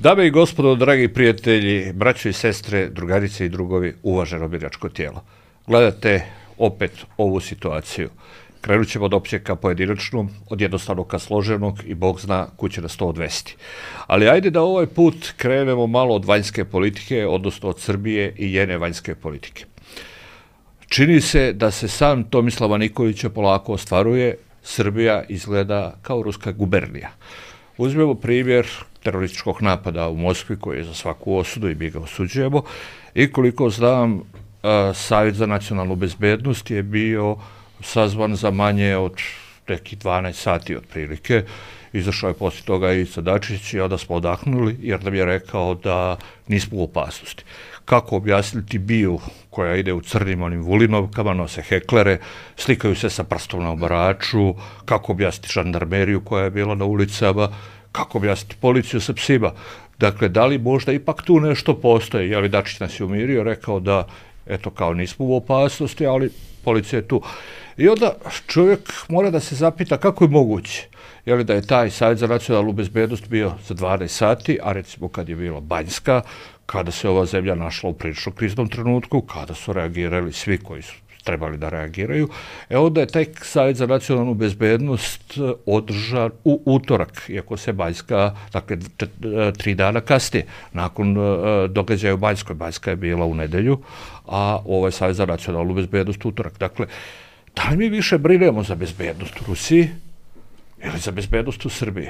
Dame i gospodo, dragi prijatelji, braćo i sestre, drugarice i drugovi, uvaženo biračko tijelo. Gledate opet ovu situaciju. Krenut ćemo od općeg ka pojedinačnom, od jednostavnog ka složenog i Bog zna kud će nas to odvesti. Ali ajde da ovaj put krenemo malo od vanjske politike, odnosno od Srbije i njene vanjske politike. Čini se da se san Tomislava Nikolića polako ostvaruje, Srbija izgleda kao ruska gubernija. Uzmemo primjer terorističkog napada u Moskvi koji je za svaku osudu i mi ga osuđujemo i koliko znam Savjet za nacionalnu bezbednost je bio sazvan za manje od nekih 12 sati otprilike. Izašao je poslije toga Ivica Dačić i onda smo odahnuli jer nam je rekao da nismo u opasnosti. Kako objasniti BIA koja ide u crnim onim vulinovkama, nose heklere, slikaju se sa prstom na obaraču, kako objasniti žandarmeriju koja je bila na ulicama, kako objasniti policiju sa psima. Dakle, da li možda ipak tu nešto postoji? Je li Dačić nas je umirio, rekao da, eto, kao nismo u opasnosti, ali policija je tu. I onda čovjek mora da se zapita kako je moguće. Je li da je taj Savjet za nacionalnu bezbednost bio za 12 sati, a recimo kad je bila Banjska, kada se ova zemlja našla u prilično kriznom trenutku, kada su reagirali svi koji su trebali da reagiraju, onda je taj Savjet za nacionalnu bezbednost održan u utorak, iako se Banjska, dakle 3 dana kasnije, nakon događaja u Banjskoj. Banjska je bila u nedelju, a ovaj Savjet za nacionalnu bezbednost utorak. Dakle, da li mi više brinemo za bezbednost u Rusiji ili za bezbednost u Srbiji?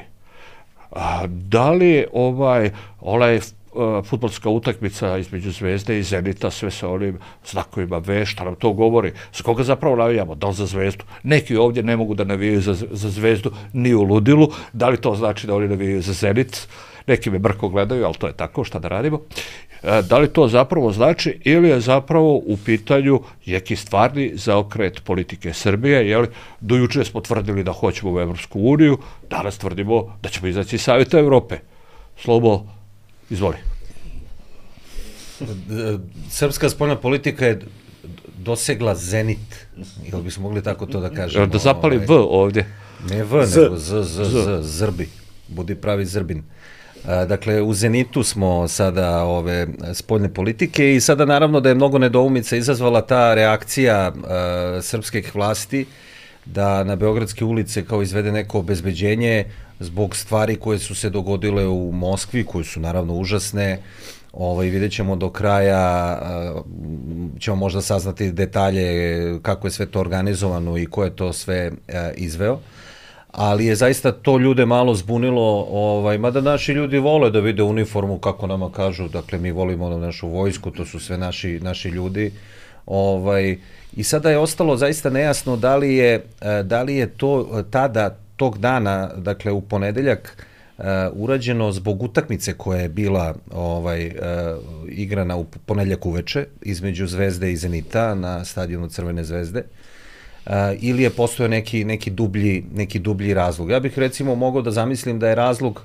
Da li onaj fudbalska utakmica između Zvezde i Zenita, sve sa onim znakovima V, šta nam to govori? Za koga zapravo navijamo? Da li za Zvezdu? Neki ovdje ne mogu da navijaju za Zvezdu ni u ludilu. Da li to znači da oni navijaju za Zenit? Neki me brko gledaju, ali to je tako, šta da radimo? Da li to zapravo znači ili je zapravo u pitanju neki stvarni zaokret politike Srbije? Jeli, do juče smo tvrdili da hoćemo u Evropsku uniju, danas tvrdimo da ćemo izaći iz Savjeta Evrope. Slobo, izvoli. Srpska spoljna politika je dosegla zenit, ili bismo mogli tako to da kažemo. Da zapali V ovdje. Ne V, nego Zrbi. Budi pravi Zrbin. Dakle, u zenitu smo sada ove spoljne politike i sada naravno da je mnogo nedoumica izazvala ta reakcija srpskih vlasti da na beogradske ulice kao izvede neko obezbeđenje zbog stvari koje su se dogodile u Moskvi, koje su naravno užasne. Vidjet ćemo do kraja, ćemo možda saznati detalje kako je sve to organizovano i ko je to sve izveo. Ali je zaista to ljude malo zbunilo, mada naši ljudi vole da vide uniformu, kako nama kažu, dakle mi volimo našu vojsku, to su sve naši ljudi. I sada je ostalo zaista nejasno da li je to tada, tog dana, dakle u ponedeljak, urađeno zbog utakmice koja je bila igrana u ponedeljak uveče između Zvezde i Zenita na stadionu Crvene zvezde. Ili je postojao neki dublji razlog. Ja bih recimo mogao da zamislim da je razlog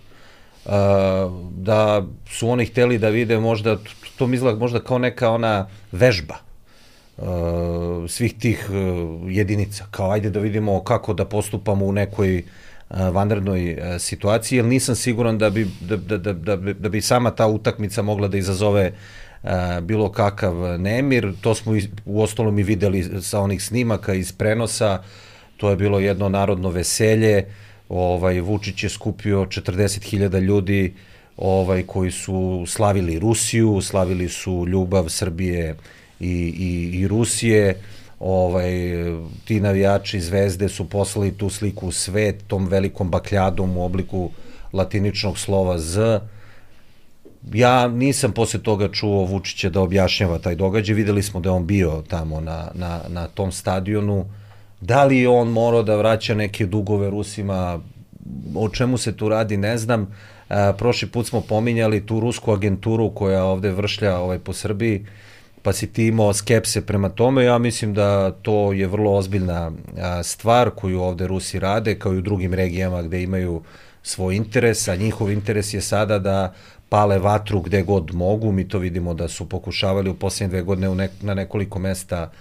da su oni hteli da vide možda, to mi izgleda možda kao neka ona vežba svih tih jedinica, kao ajde da vidimo kako da postupamo u nekoj vanrednoj situaciji, jer nisam siguran da bi sama ta utakmica mogla da izazove bilo kakav nemir. To smo u ostalom i videli sa onih snimaka iz prenosa. To je bilo jedno narodno veselje. Vučić je skupio 40.000 ljudi koji su slavili Rusiju, slavili su ljubav Srbije i Rusije. Ti navijači Zvezde su poslali tu sliku u svet tom velikom bakljadom u obliku latiničnog slova Z. Ja nisam posle toga čuo Vučića da objašnjava taj događaj. Videli smo da je on bio tamo na tom stadionu. Da li je on morao da vraća neke dugove Rusima, o čemu se tu radi, ne znam. Prošli put smo pominjali tu rusku agenturu koja ovde vršlja po Srbiji, pa si ti imao skepse prema tome. Ja mislim da to je vrlo ozbiljna stvar koju ovde Rusi rade, kao i u drugim regijama gde imaju svoj interes, a njihov interes je sada da pale vatru gde god mogu. Mi to vidimo da su pokušavali u posljednje 2 godine na nekoliko mesta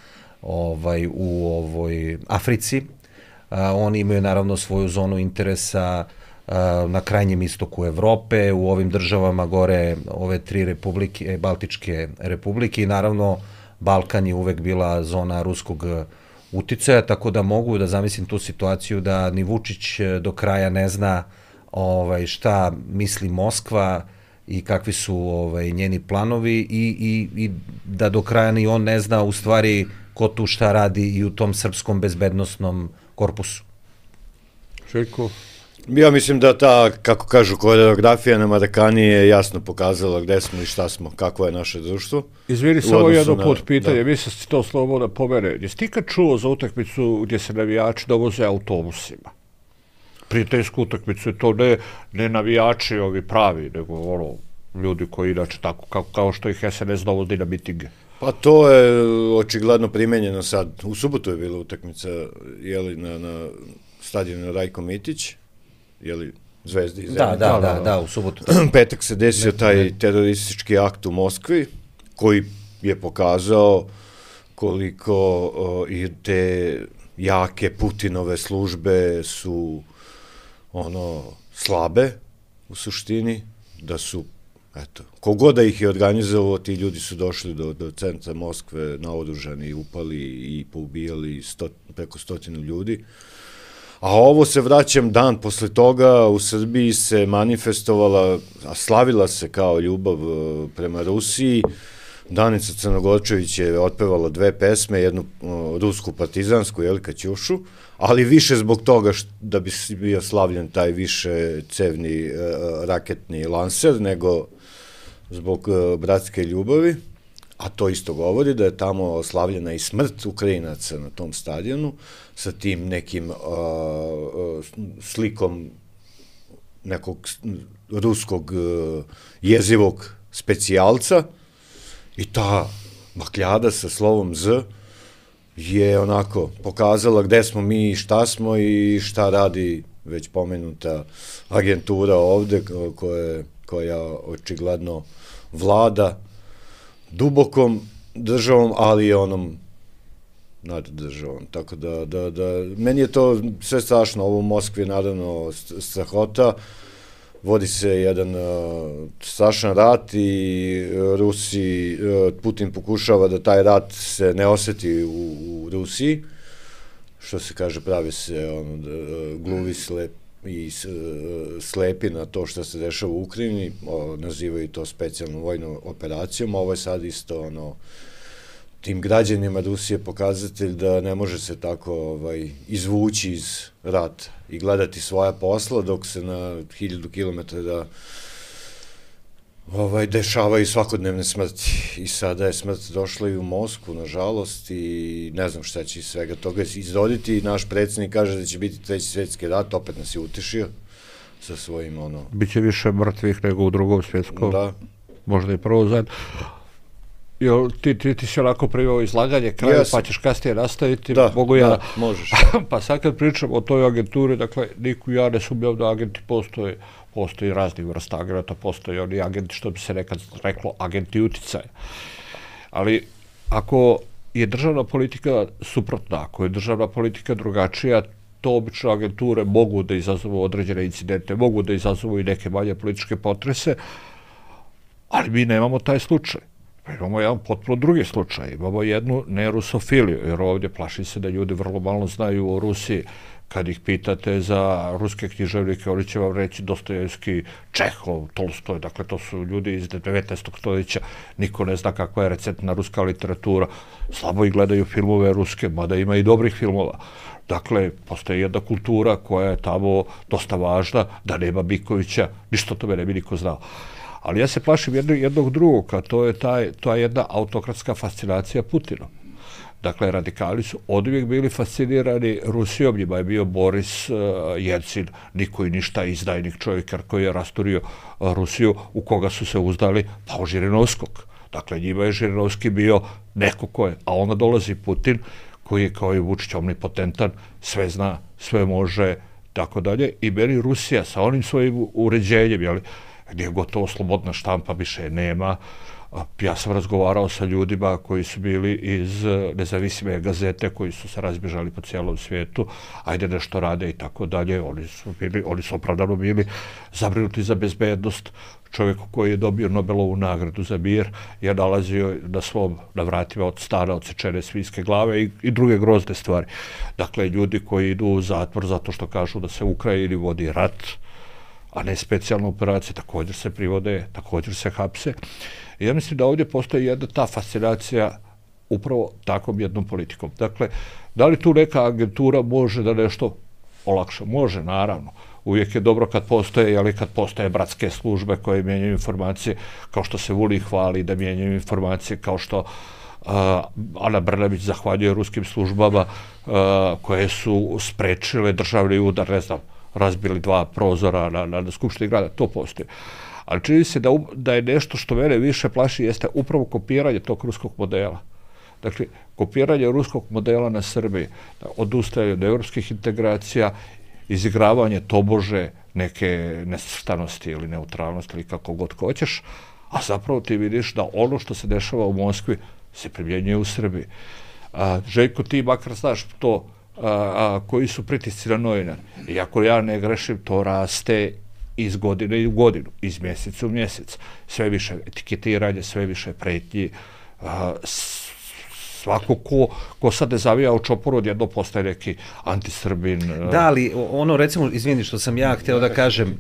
u Africi. Oni imaju naravno svoju zonu interesa na krajnjem istoku Evrope, u ovim državama gore, ove 3 republike, Baltičke republike, i naravno Balkan je uvek bila zona ruskog uticaja, tako da mogu da zamislim tu situaciju da ni Vučić do kraja ne zna šta misli Moskva i kakvi su njeni planovi, i da do kraja ni on ne zna u stvari ko tu šta radi i u tom srpskom bezbednostnom korpusu. Željko? Ja mislim da ta, kako kažu, koreografija na Marakani je jasno pokazala gde smo i šta smo, kakvo je naše društvo. Izvini, samo jedno pitanje, mislim da si to slobodno pomene. Jesi ti kad čuo za utakmicu gdje se navijači dovoze autobusima? Prijateljsku utakmicu je to ne navijači ovi pravi, nego ljudi koji inače tako, kao što ih SNS dovodi na mitinge. Pa to je očigledno primenjeno sad. U subotu je bila utakmica, na stadionu Rajko Mitić, Zvezdi iz Zemlje. Da, u subotu. Petak se desio taj teroristički akt u Moskvi, koji je pokazao koliko i te jake Putinove službe su slabe u suštini, da su, kogoda ih je organizovao, ti ljudi su došli do centra Moskve naoružani, upali i poubijali preko 100 ljudi. A ovo se vraćam dan posle toga, u Srbiji se manifestovala, a slavila se kao ljubav prema Rusiji. Danica Crnogorčević je otpevala 2 pesme, jednu rusku partizansku, Kaćušu, ali više zbog toga da bi bio slavljen taj više cevni raketni lanser, nego zbog bratske ljubavi. A to isto govori da je tamo slavljena i smrt Ukrajinaca na tom stadionu, sa tim nekim slikom nekog ruskog jezivog specijalca, i ta bakljada sa slovom Z je onako pokazala gde smo mi i šta smo i šta radi već pomenuta agentura ovde koja očigledno vlada dubokom državom, ali i onom nad državom. Tako da meni je to sve strašno. Ovo u Moskvi je naravno strahota. Vodi se jedan strašan rat i Putin pokušava da taj rat se ne oseti u Rusiji. Što se kaže, pravi se gluvi i slepi na to što se dešava u Ukrajini, nazivaju to specijalnom vojnom operacijom. Ovo je sad isto tim građanima Rusije pokazatelj da ne može se tako izvući iz rata i gledati svoja posla dok se na 1000 kilometara dešavaju svakodnevne smrti. I sada je smrt došla i u Moskvu, nažalost, i ne znam šta će iz svega toga izroditi. Naš predsjednik kaže da će biti 3. svjetski rat, opet nas je utešio sa svojim Biće više mrtvih nego u Drugom svjetskom. Da. Možda i prvo zajedno. Ti si onako priveo izlaganje kraju, pa ćeš kasnije nastaviti. Da, možeš. Pa sad kad pričam o toj agenturi, dakle, niko ja ne sumnjam da agenti postoji raznih vrsta agenata, postoji oni agenti, što bi se nekad reklo, agenti uticaja. Ali ako je državna politika suprotna, ako je državna politika drugačija, to obično agenture mogu da izazovu određene incidente, mogu da izazovu i neke manje političke potrese, ali mi nemamo taj slučaj. Imamo jedan potpuno drugi slučaj, imamo jednu nerusofiliju, jer ovdje plaši se da ljudi vrlo malo znaju o Rusiji. Kad ih pitate za ruske književnike, oni će vam reći Dostojevski, Čehov, Tolstoj, dakle to su ljudi iz 19. stoljeća, niko ne zna kakva je recentna ruska literatura, slabo i gledaju filmove ruske, mada ima i dobrih filmova. Dakle, postoji jedna kultura koja je tamo dosta važna, da nema Bikovića, ništa o tome ne bi niko znao. Ali ja se plašim jednog drugog, a to je ta jedna autokratska fascinacija Putinom. Dakle, radikali su oduvijek bili fascinirani Rusijom, njima je bio Boris Jelcin, niko i ništa, izdajnik čovjek koji je rasturio Rusiju, u koga su se uzdali, pa u Žirinovskog. Dakle, njima je Žirinovski bio neko ko je, a onda dolazi Putin, koji je kao i Vučić omnipotentan, sve zna, sve može, tako dalje, i meni Rusija sa onim svojim uređenjem, gdje je gotovo slobodna štampa, više nema, Ja sam razgovarao sa ljudima koji su bili iz nezavisne gazete, koji su se razbježali po cijelom svijetu, ajde nešto rade i tako dalje. Oni su opravdano bili zabrinuti za bezbednost. Čovjek koji je dobio Nobelovu nagradu za mir je nalazio na vratima od stana odsečene svinjske glave i druge grozne stvari. Dakle, ljudi koji idu u zatvor zato što kažu da se u Ukrajini vodi rat, a ne specijalna operacija, također se privode, također se hapse. I ja mislim da ovdje postoji jedna ta fascinacija upravo takvom jednom politikom. Dakle, da li tu neka agentura može da nešto olakša? Može, naravno. Uvijek je dobro kad postoje, ali kad postoje bratske službe koje mijenjaju informacije, kao što se Vulin hvali da mijenjaju informacije, kao što Ana Brnabić zahvaljuje ruskim službama koje su sprečile državni udar, ne znam, razbili 2 prozora na Skupštini grada, to postoji. Ali čini se da je nešto što mene više plaši jeste upravo kopiranje tog ruskog modela. Dakle, kopiranje ruskog modela na Srbiji, odustajanje od evropskih integracija, izigravanje tobože neke nesvrstanosti ili neutralnosti ili kako god hoćeš, a zapravo ti vidiš da ono što se dešava u Moskvi se primjenjuje u Srbiji. Željko, ti makar znaš to, koji su pritisci na novinare. Iako ja ne grešim, to raste iz godine u godinu, iz mjeseca u mjesec. Sve više etiketiranje, sve više pretnji. Svako ko sad ne zavija u čoporu, odjedno postaje neki antisrbin. Da, ali ono, recimo, izvini što sam ja hteo da kažem,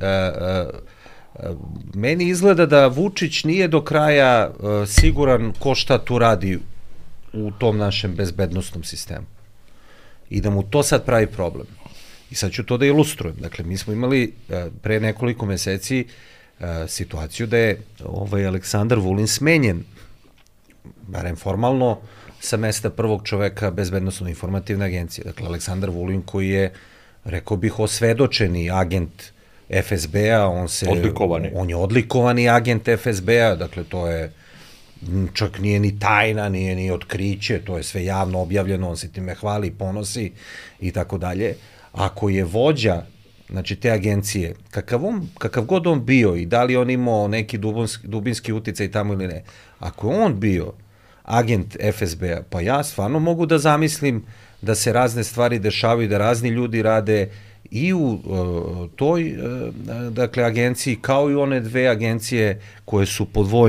meni izgleda da Vučić nije do kraja siguran ko šta tu radi u tom našem bezbednostnom sistemu. I da mu to sad pravi problem. I sad ću to da ilustrujem. Dakle, mi smo imali pre nekoliko meseci situaciju da je Aleksandar Vulin smenjen, barem formalno, sa mesta prvog čoveka Bezbednosno-informativne agencije. Dakle, Aleksandar Vulin koji je, rekao bih, osvedočeni agent FSB-a, on je odlikovani agent FSB-a, dakle, to je čak nije ni tajna, nije ni otkriće, to je sve javno objavljeno, on se time hvali, ponosi i tako dalje. Ako je vođa, znači, te agencije, kakav god on bio i da li on imao neki dubinski uticaj tamo ili ne, ako je on bio agent FSB-a, pa ja stvarno mogu da zamislim da se razne stvari dešavaju, da razni ljudi rade i u toj, dakle, agenciji, kao i one 2 agencije koje su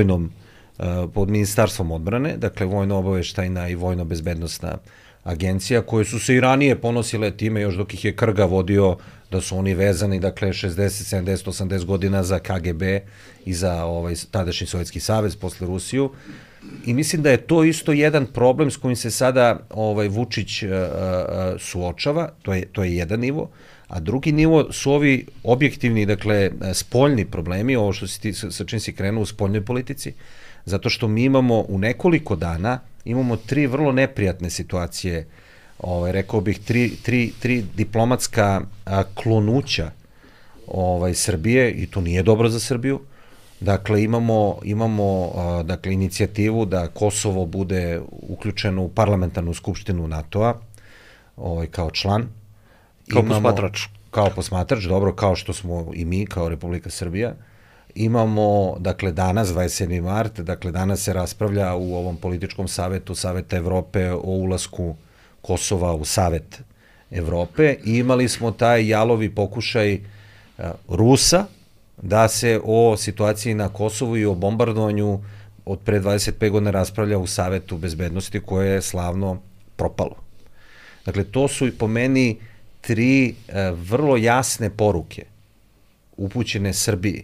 pod Ministarstvom odbrane, dakle, Vojno-obaveštajna i Vojno-bezbednosna agencija, koje su se i ranije ponosile time, još dok ih je Krga vodio, da su oni vezani, dakle, 60, 70, 80 godina za KGB i za tadašnji Sovjetski savez, posle Rusiju. I mislim da je to isto jedan problem s kojim se sada Vučić suočava, to je jedan nivo, a drugi nivo su ovi objektivni, dakle, spoljni problemi, ovo što si ti, sa čim si krenuo u spoljnoj politici, zato što mi imamo u nekoliko dana, imamo 3 vrlo neprijatne situacije, rekao bih 3 diplomatska klonuća Srbije, i to nije dobro za Srbiju. Dakle, imamo dakle, inicijativu da Kosovo bude uključeno u parlamentarnu skupštinu NATO-a, kao član. Kao posmatrač. Kao posmatrač, dobro, kao što smo i mi, kao Republika Srbija. Imamo, dakle, danas, 27. mart, dakle, danas se raspravlja u ovom političkom savetu Saveta Evrope o ulasku Kosova u Savet Evrope i imali smo taj jalovi pokušaj Rusa da se o situaciji na Kosovu i o bombardovanju od pre 25 godina raspravlja u Savetu bezbednosti koje je slavno propalo. Dakle, to su po meni 3 vrlo jasne poruke upućene Srbiji.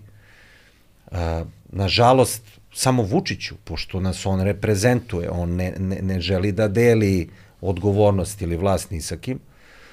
Nažalost, samo Vučiću, pošto nas on reprezentuje, on ne želi da deli odgovornost ili vlast ni sa kim,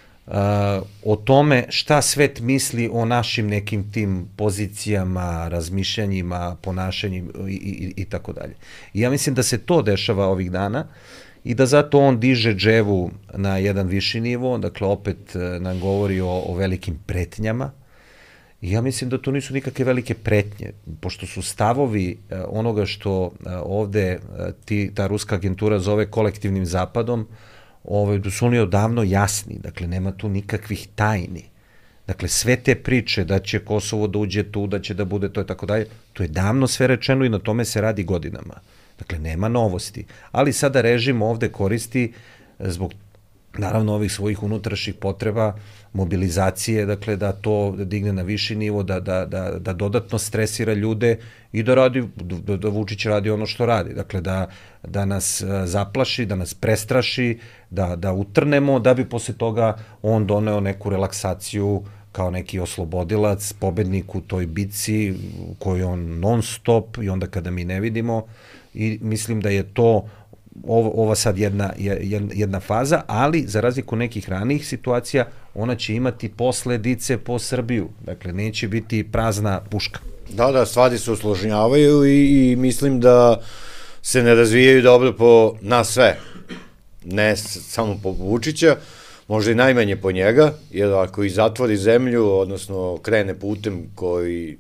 o tome šta svet misli o našim nekim tim pozicijama, razmišljanjima, ponašanjima i tako dalje. I ja mislim da se to dešava ovih dana i da zato on diže dževu na jedan viši nivo, dakle opet nam govori o velikim pretnjama. I ja mislim da to nisu nikakve velike pretnje, pošto su stavovi onoga što ovde ta ruska agentura zove kolektivnim zapadom, da su oni odavno jasni, dakle nema tu nikakvih tajni. Dakle, sve te priče da će Kosovo da uđe tu, da će da bude to i tako dalje, to je davno sve rečeno i na tome se radi godinama. Dakle, nema novosti. Ali sada režim ovde koristi zbog naravno ovih svojih unutrašnjih potreba, mobilizacije, dakle da to digne na viši nivo, da dodatno stresira ljude i da Vučić radi ono što radi. Dakle, da nas zaplaši, da nas prestraši, da utrnemo, da bi posle toga on doneo neku relaksaciju kao neki oslobodilac, pobednik u toj bitci koju on non stop i onda kada mi ne vidimo, i mislim da je to ova sad jedna faza, ali za razliku nekih ranijih situacija, ona će imati posledice po Srbiju. Dakle, neće biti prazna puška. Da, stvari se usložnjavaju i mislim da se ne razvijaju dobro po nas sve. Ne samo po Vučića, možda i najmanje po njega, jer ako i zatvori zemlju, odnosno krene putem kojim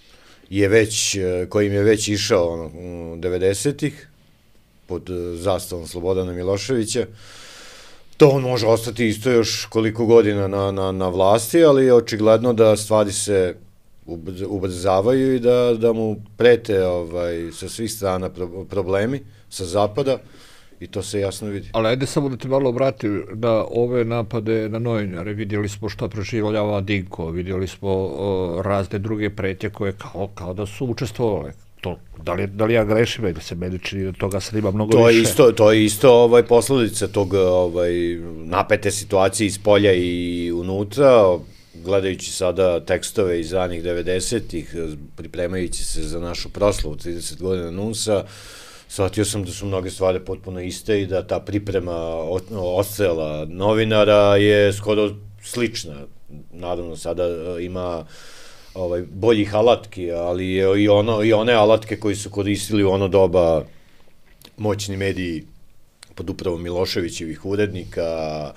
je već išao 90-ih, pod zastavom Slobodana Miloševića, to on može ostati isto još koliko godina na vlasti, ali je očigledno da stvari se ubrzavaju i da mu prete sa svih strana problemi sa zapada i to se jasno vidi. Ali ajde samo da te malo vratim na ove napade na novinare. Vidjeli smo šta proživljava Dinko, vidjeli smo razne druge pretnje koje kao da su učestvovale. Da li ja grešim ili se meni čini da toga sad ima mnogo više? To je isto posledica tog napete situacije iz polja i unutra, gledajući sada tekstove iz ranih 90-ih, pripremajući se za našu proslavu 30 godina NUNS-a, shvatio sam da su mnoge stvari potpuno iste i da ta priprema odstrela novinara je skoro slična. Naravno, sada ima boljih alatki, ali i one alatke koji su koristili u ono doba moćni mediji pod upravom Miloševićevih urednika,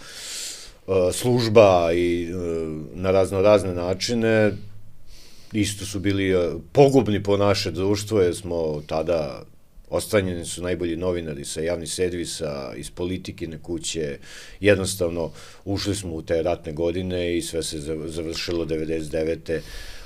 služba i na razne načine, isto su bili pogubni po naše društvo, jer smo tada ostranjeni su najbolji novinari sa javnih servisa, iz politikine kuće, jednostavno ušli smo u te ratne godine i sve se završilo 99.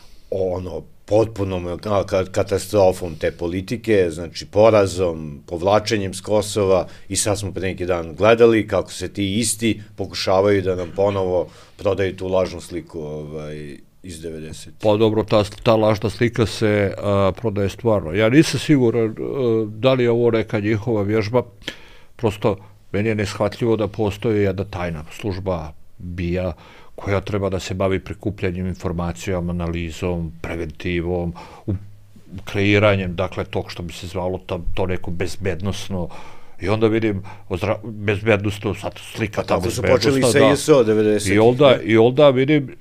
potpunom katastrofom te politike, znači porazom, povlačenjem s Kosova, i sad smo pre neki dan gledali kako se ti isti pokušavaju da nam ponovo prodaju tu lažnu sliku iz 90. Pa dobro, ta lažna slika se prodaje stvarno. Ja nisam siguran da li je ovo neka njihova vježba, prosto meni je neshvatljivo da postoji jedna tajna služba BIA koja treba da se bavi prikupljanjem informacijama, analizom, preventivom, kreiranjem, dakle, tog što bi se zvalo to neko bezbednosno, i onda vidim bezbednostno, sad slika ta bezbednostna. Tako su počeli sa ISO 90. I onda vidim,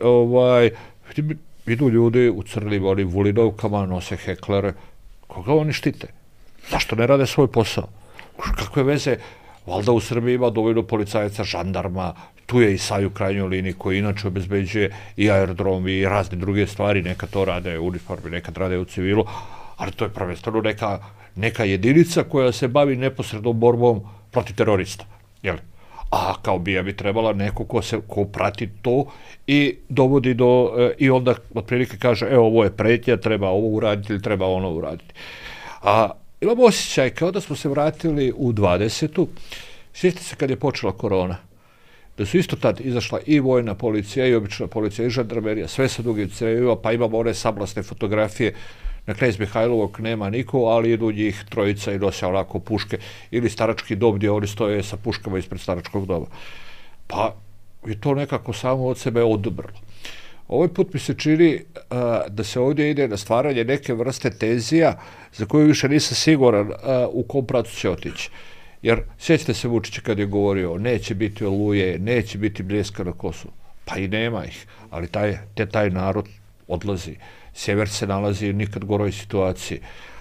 idu ljudi u crnim onim vulinovkama, nose heklere, koga oni štite? Zašto ne rade svoj posao? Kakve veze? Valjda u Srbiji ima dovoljno policajaca, žandarma, tu je i SAJ u krajnjoj liniji koji inače obezbeđuje i aerodrom i razne druge stvari, neka to rade u uniformi, nekad rade u civilu, ali to je prvenstveno neka jedinica koja se bavi neposrednom borbom protiv terorista, jel? A kao BIA bi trebala neko ko prati to i dovodi i onda otprilike kaže, ovo je pretnja, treba ovo uraditi ili treba ono uraditi. A imam osjećaj kao da smo se vratili u 20. Sjetite se kad je počela korona, da su isto tad izašla i vojna policija i obična policija i žandarmerija, sve sa dugim crevima, pa imamo one sablasne fotografije, na Knez Mihajlovog nema niko, ali idu njih trojica i nose onako puške, ili starački dom gdje oni stoje sa puškama ispred staračkog doma. Pa je to nekako samo od sebe odubralo. Ovaj put mi se čini da se ovdje ide na stvaranje neke vrste tenzija za koju više nisam siguran u kom pravcu će otići. Jer sjećate se Vučića kad je govorio neće biti oluje, neće biti Bljeska na Kosovu. Pa i nema ih, ali taj narod odlazi. Sjever se nalazi u nikad goroj situaciji.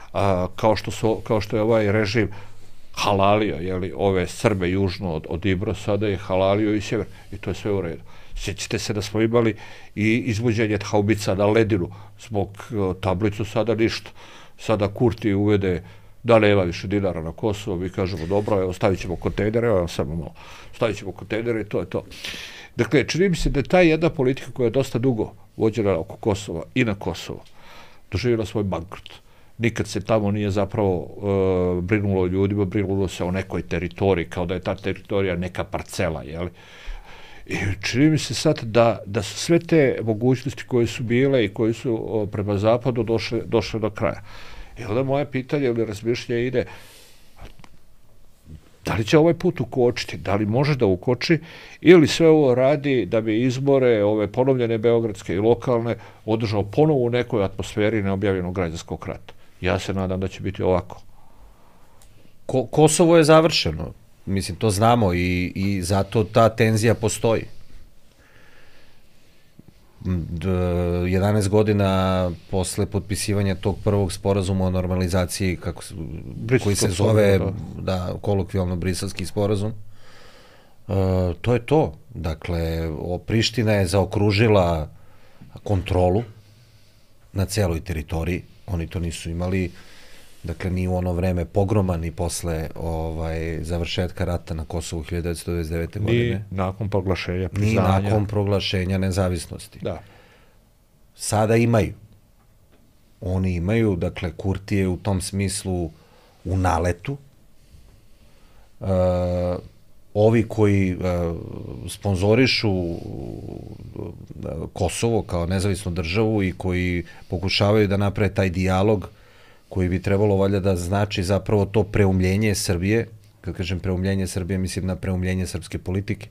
Kao što je ovaj režim halalio, ove Srbe južno od Ibro, sada je halalio i sjever. I to je sve u redu. Sjećate se da smo imali i izvođenje haubica na ledinu zbog tablicu, sada ništa. Sada Kurti uvede da nema više dinara na Kosovo, mi kažemo dobro, evo stavit ćemo kontejnere, evo samo malo, stavit ćemo kontejnere i to je to. Dakle, čini mi se da je ta jedna politika koja je dosta dugo vođena oko Kosova i na Kosovo doživjela svoj bankrot. nikad se tamo nije zapravo brinulo o ljudima, brinulo se o nekoj teritoriji, kao da je ta teritorija neka parcela, jeli? I čini mi se sad da su sve te mogućnosti koje su bile i koje su prema zapadu došle do kraja. I onda moje pitanje ili razmišljanje ide, da li će ovaj put ukočiti, da li može da ukoči, ili sve ovo radi da bi izbore, ove ponovljene beogradske i lokalne, održao ponovo u nekoj atmosferi neobjavljenog građanskog rata. Ja se nadam da će biti ovako. Kosovo je završeno. Mislim, to znamo i zato ta tenzija postoji. 11 godina posle potpisivanja tog prvog sporazuma o normalizaciji, koji se zove kolokvijalno briselski sporazum, to je to. Dakle, Priština je zaokružila kontrolu na celoj teritoriji. Oni to nisu imali, dakle, ni u ono vreme pogroma, ni posle završetka rata na Kosovu 1999. godine. Ni nakon proglašenja priznanja. Ni nakon proglašenja nezavisnosti. Da. Sada imaju. Oni imaju, dakle, Kurti je u tom smislu u naletu. Ovi koji sponzorišu Kosovo kao nezavisnu državu i koji pokušavaju da naprave taj dijalog koji bi trebalo valjda da znači zapravo to preumljenje Srbije, kad kažem preumljenje Srbije, mislim na preumljenje srpske politike,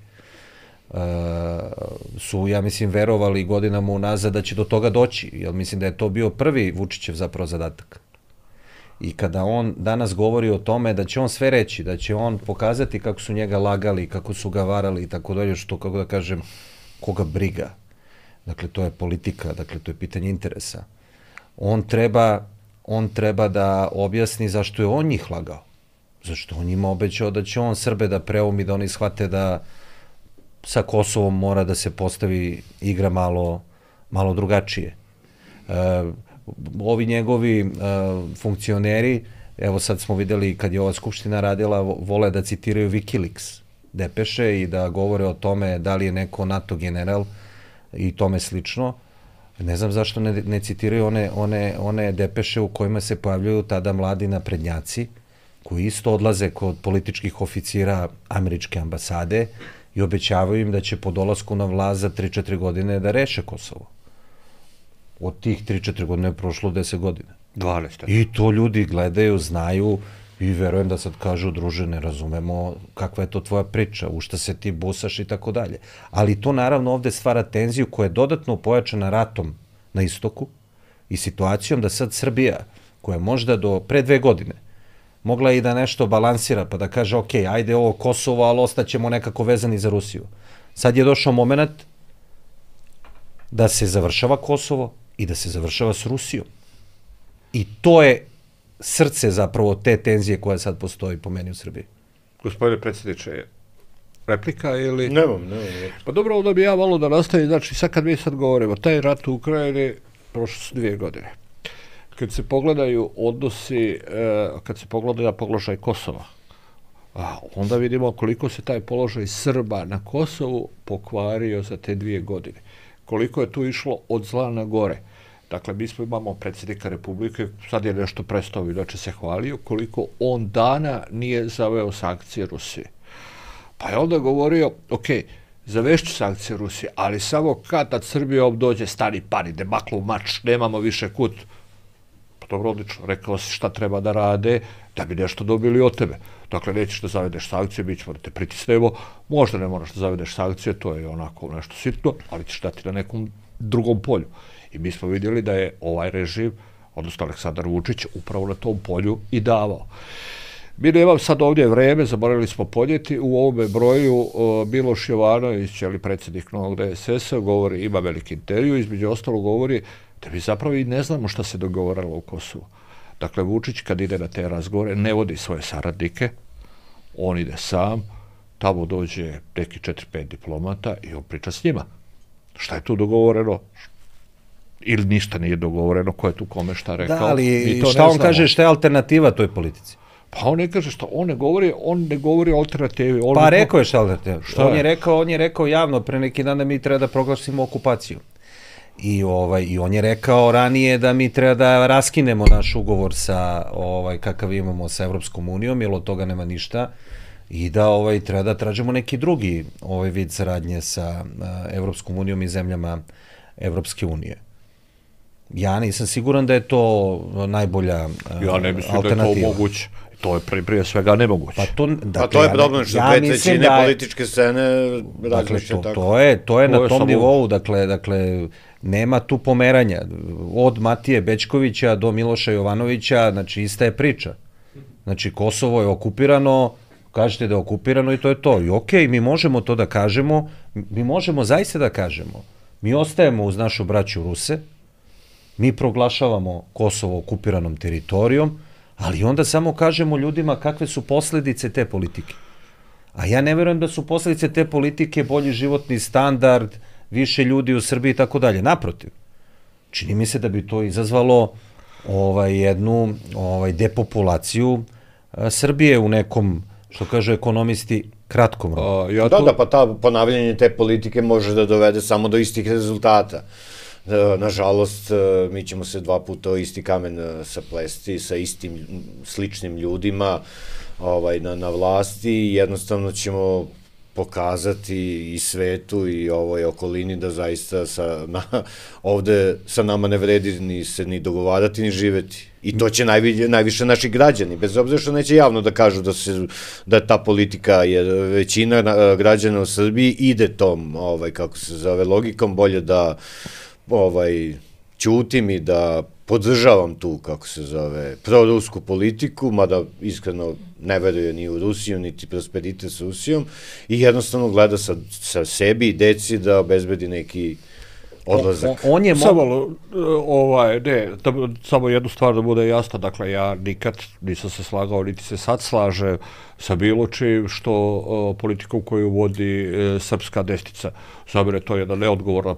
su, ja mislim, verovali godinama unazad da će do toga doći, jer mislim da je to bio prvi Vučićev zapravo zadatak. I kada on danas govori o tome da će on sve reći, da će on pokazati kako su njega lagali, kako su ga varali i tako dalje, što, kako da kažem, koga briga. Dakle, to je politika, dakle, to je pitanje interesa. On treba da objasni zašto je on njih lagao. Zašto on njima obećao da će on Srbe da preumi, da oni shvate da sa Kosovom mora da se postavi igra malo drugačije. Ovi njegovi funkcioneri, evo sad smo videli kad je ova skupština radila, vole da citiraju Wikileaks depeše i da govore o tome da li je neko NATO general i tome slično. Ne znam zašto ne citiraju one depeše u kojima se pojavljuju tada mladi naprednjaci, koji isto odlaze kod političkih oficira američke ambasade i obećavaju im da će po dolasku na vlast za 3-4 godine da reše Kosovo. Od tih 3-4 godine je prošlo 10 godina. 12. I to ljudi gledaju, znaju i verujem da sad kažu, druže, ne razumemo kakva je to tvoja priča, u šta se ti busaš i tako dalje. Ali to naravno ovde stvara tenziju koja je dodatno pojačana ratom na istoku i situacijom da sad Srbija, koja je možda do pre 2 godine mogla i da nešto balansira, pa da kaže, ok, ajde ovo Kosovo, ali ostaćemo nekako vezani za Rusiju. Sad je došao moment da se završava Kosovo i da se završava s Rusijom. I to je srce zapravo te tenzije koja sad postoji po meni u Srbiji. Gospodine predsjedniče, replika ili... Nemam. Pa dobro, onda bi ja malo da nastavim, znači sad kad mi sad govorimo, taj rat u Ukrajini prošlo su 2 godine. Kad se pogledaju odnosi, kad se pogleda položaj Kosova, onda vidimo koliko se taj položaj Srba na Kosovu pokvario za te 2 godine. Koliko je tu išlo od zla na gore. Dakle, mi imamo predsjednika Republike, sad je nešto prestao, inače se hvalio, koliko on dana nije zaveo sankcije Rusije. Pa je onda govorio, ok, zavešću sankcije Rusije, ali samo kad Srbija dođe stani pani, debaklu mač, nemamo više kut. Pa dobro, odlično, rekao si šta treba da rade, da bi nešto dobili od tebe. Dakle, nećeš da zavedeš sankcije, mi ćemo da te pritisnemo, možda ne moraš da zavedeš sankcije, to je onako nešto sitno, ali ćeš dati na nekom drugom polju. I mi smo vidjeli da je ovaj režim, odnosno Aleksandar Vučić, upravo na tom polju i davao. Mi nemam sad ovdje vreme, zaboravili smo podnijeti, u ovome broju Miloš Jovanović, ali predsjednik Novog DSS-a, govori, ima veliki intervju, između ostalo govori da mi zapravo i ne znamo šta se dogovoralo u Kosovu. Dakle, Vučić kad ide na te razgovore ne vodi svoje saradnike, on ide sam, tamo dođe neki 4-5 diplomata i on priča s njima. Šta je tu dogovoreno? Ili ništa nije dogovoreno, ko je tu kome šta rekao. Da, ali šta on kaže, šta je alternativa toj politici? Pa on ne kaže šta, on ne govori o alternativi. Pa rekao je šta alternativa. On je rekao javno pre neki dan da mi treba da proglasimo okupaciju. I on je rekao ranije da mi treba da raskinemo naš ugovor sa kakav imamo sa Evropskom unijom, jer od toga nema ništa, i da treba da tražimo neki drugi vid saradnje sa Evropskom unijom i zemljama Evropske unije. Ja nisam siguran da je to najbolja alternativa. Ja ne mislim da je to moguće. To je prije svega nemoguće. Pa to je problem što 2/3 političke scene razmišlja tako. To je na tom nivou, dakle, nema tu pomeranja. Od Matije Bećkovića do Miloša Jovanovića, znači ista je priča. Znači, Kosovo je okupirano, kažete da je okupirano i to je to. I okej, mi možemo to da kažemo, mi možemo zaista da kažemo. Mi ostajemo uz našu braću Ruse, mi proglašavamo Kosovo okupiranom teritorijom, ali onda samo kažemo ljudima kakve su posledice te politike. A ja ne verujem da su posledice te politike bolji životni standard, više ljudi u Srbiji i tako dalje. Naprotiv, čini mi se da bi to izazvalo jednu depopulaciju Srbije u nekom, što kažu ekonomisti, kratkom roku. Da, pa ta ponavljanje te politike može da dovede samo do istih rezultata. Nažalost, mi ćemo se 2 puta o isti kamen saplesti sa istim sličnim ljudima na vlasti i jednostavno ćemo pokazati i svetu i ovoj okolini da zaista ovde sa nama ne vredi ni dogovarati ni živeti. I to će najviše naši građani, bez obzira što neće javno da kažu da ta politika, jer većina građana u Srbiji ide tom, kako se zove, logikom, bolje da ćutim i da podržavam tu, kako se zove, prorusku politiku, mada iskreno ne veruje ni u Rusiju, niti prosperitet s Rusijom, i jednostavno gleda sa sebi i deci da obezbedi neki odlazak. Samo jednu stvar da bude jasno, dakle, ja nikad nisam se slagao, niti se sad slaže sa bilo čim što politikom koju vodi srpska desnica. Zabire, to je jedna neodgovorna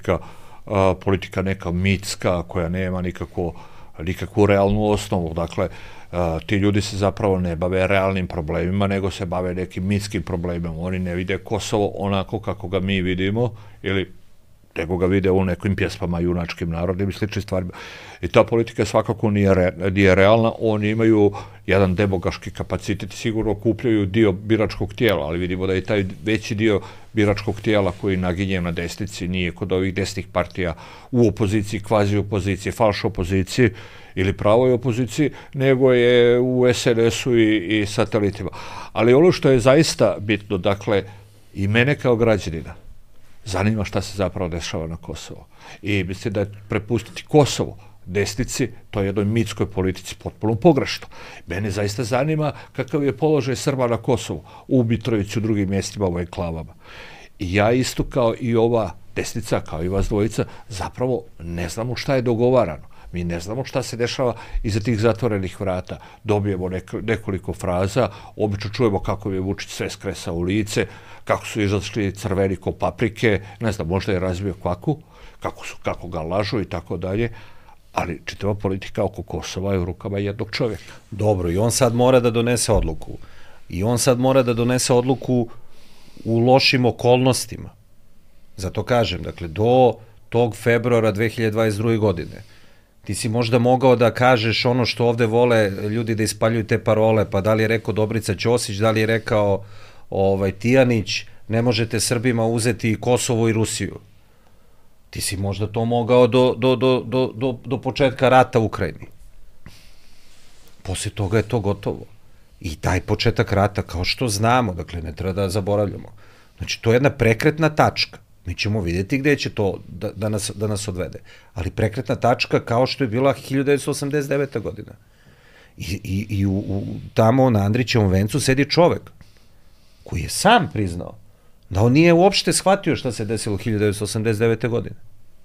politika neka mitska, koja nema nikakvu realnu osnovu. Dakle, ti ljudi se zapravo ne bave realnim problemima, nego se bave nekim mitskim problemima. Oni ne vide Kosovo onako kako ga mi vidimo, ili nego ga vide u nekim pjesmama, junačkim, narodnim i sličnim stvarima. I ta politika svakako nije realna. Oni imaju jedan demograški kapacitet i sigurno okupljaju dio biračkog tijela, ali vidimo da je taj veći dio biračkog tijela koji naginje na desnici nije kod ovih desnih partija u opoziciji, kvazi opoziciji, falš opoziciji ili pravoj opoziciji, nego je u SNS-u i satelitima. Ali ono što je zaista bitno, dakle, i mene kao građanina zanima šta se zapravo dešava na Kosovo. I mislim da je prepustiti Kosovo desnici, to je jednoj mitskoj politici potpuno pogrešno. Mene zaista zanima kakav je položaj Srba na Kosovu, u Mitrovici, u drugim mjestima, u enklavama. I ja isto kao i ova desnica, kao i vas dvojica, zapravo ne znamo šta je dogovarano. Mi ne znamo šta se dešava iza tih zatvorenih vrata. Dobijemo nekoliko fraza, obično čujemo kako je Vučić sve skresao u lice, kako su izašli crveni ko paprike, ne znam, možda je razbio kvaku, kako ga lažu i tako dalje, ali čitava politika oko Kosova je u rukama jednog čovjeka. Dobro, i on sad mora da donese odluku. I on sad mora da donese odluku u lošim okolnostima. Zato kažem, dakle, do tog februara 2022. godine ti si možda mogao da kažeš ono što ovde vole ljudi da ispaljuju te parole, pa da li je rekao Dobrica Ćosić, da li je rekao Tijanić, ne možete Srbima uzeti i Kosovo i Rusiju. Ti si možda to mogao do početka rata u Ukrajini. Poslije toga je to gotovo. I taj početak rata, kao što znamo, dakle, ne treba da zaboravljamo. Znači, to je jedna prekretna tačka. Mi ćemo vidjeti gde će to da nas odvede. Ali prekretna tačka kao što je bila 1989. godina. I tamo na Andrićevom vencu sedi čovek koji je sam priznao da on nije uopšte shvatio šta se desilo 1989. godine.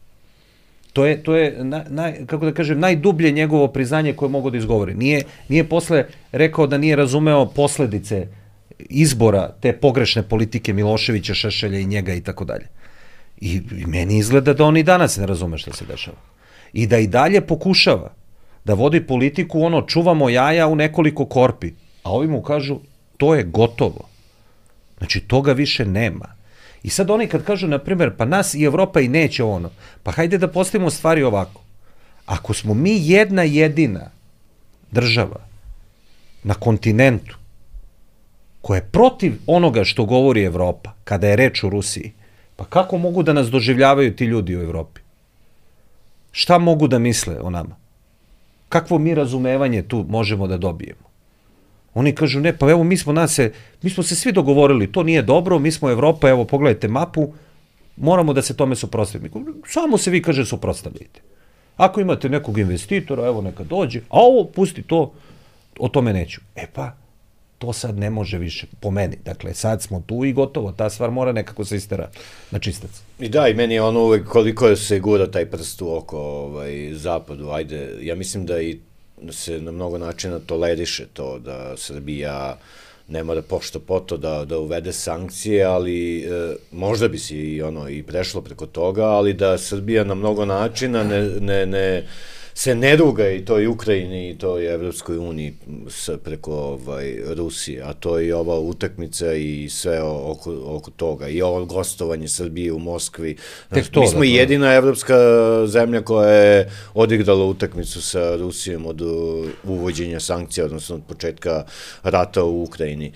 To je kako da kažem, najdublje njegovo priznanje koje mogu da izgovori. Nije posle rekao da nije razumeo posledice izbora te pogrešne politike Miloševića, Šešelja i njega i tako dalje. I meni izgleda da on i danas ne razume šta se dešava. I da i dalje pokušava da vodi politiku, čuvamo jaja u nekoliko korpi, a ovi mu kažu, to je gotovo. Znači, toga više nema. I sad oni kad kažu, na primjer, pa nas i Evropa i neće ono, pa hajde da postavimo stvari ovako. Ako smo mi jedna jedina država na kontinentu koja je protiv onoga što govori Evropa, kada je reč o Rusiji, pa kako mogu da nas doživljavaju ti ljudi u Evropi? Šta mogu da misle o nama? Kakvo mi razumevanje tu možemo da dobijemo? Oni kažu, ne, pa evo mi smo se svi dogovorili, to nije dobro, mi smo Evropa, evo pogledajte mapu, moramo da se tome suprotstavimo. Samo se vi, kaže, suprotstavljajte. Ako imate nekog investitora, evo neka dođe, a ovo, pusti to, o tome neću. E pa, to sad ne može više, po meni. Dakle, sad smo tu i gotovo, ta stvar mora nekako se istera na čistac. I da, i meni je ono uvek koliko se gura taj prst u oko zapadu, ajde, ja mislim da i se na mnogo načina toleriše to, da Srbija ne mora pošto poto da uvede sankcije, ali možda bi se i prešlo preko toga, ali da Srbija na mnogo načina se ne ruga i toj Ukrajini i toj Evropskoj uniji preko Rusije, a to je i ova utakmica i sve oko toga, i ovo gostovanje Srbije u Moskvi. Mi smo jedina evropska zemlja koja je odigrala utakmicu sa Rusijom od uvođenja sankcija, odnosno od početka rata u Ukrajini.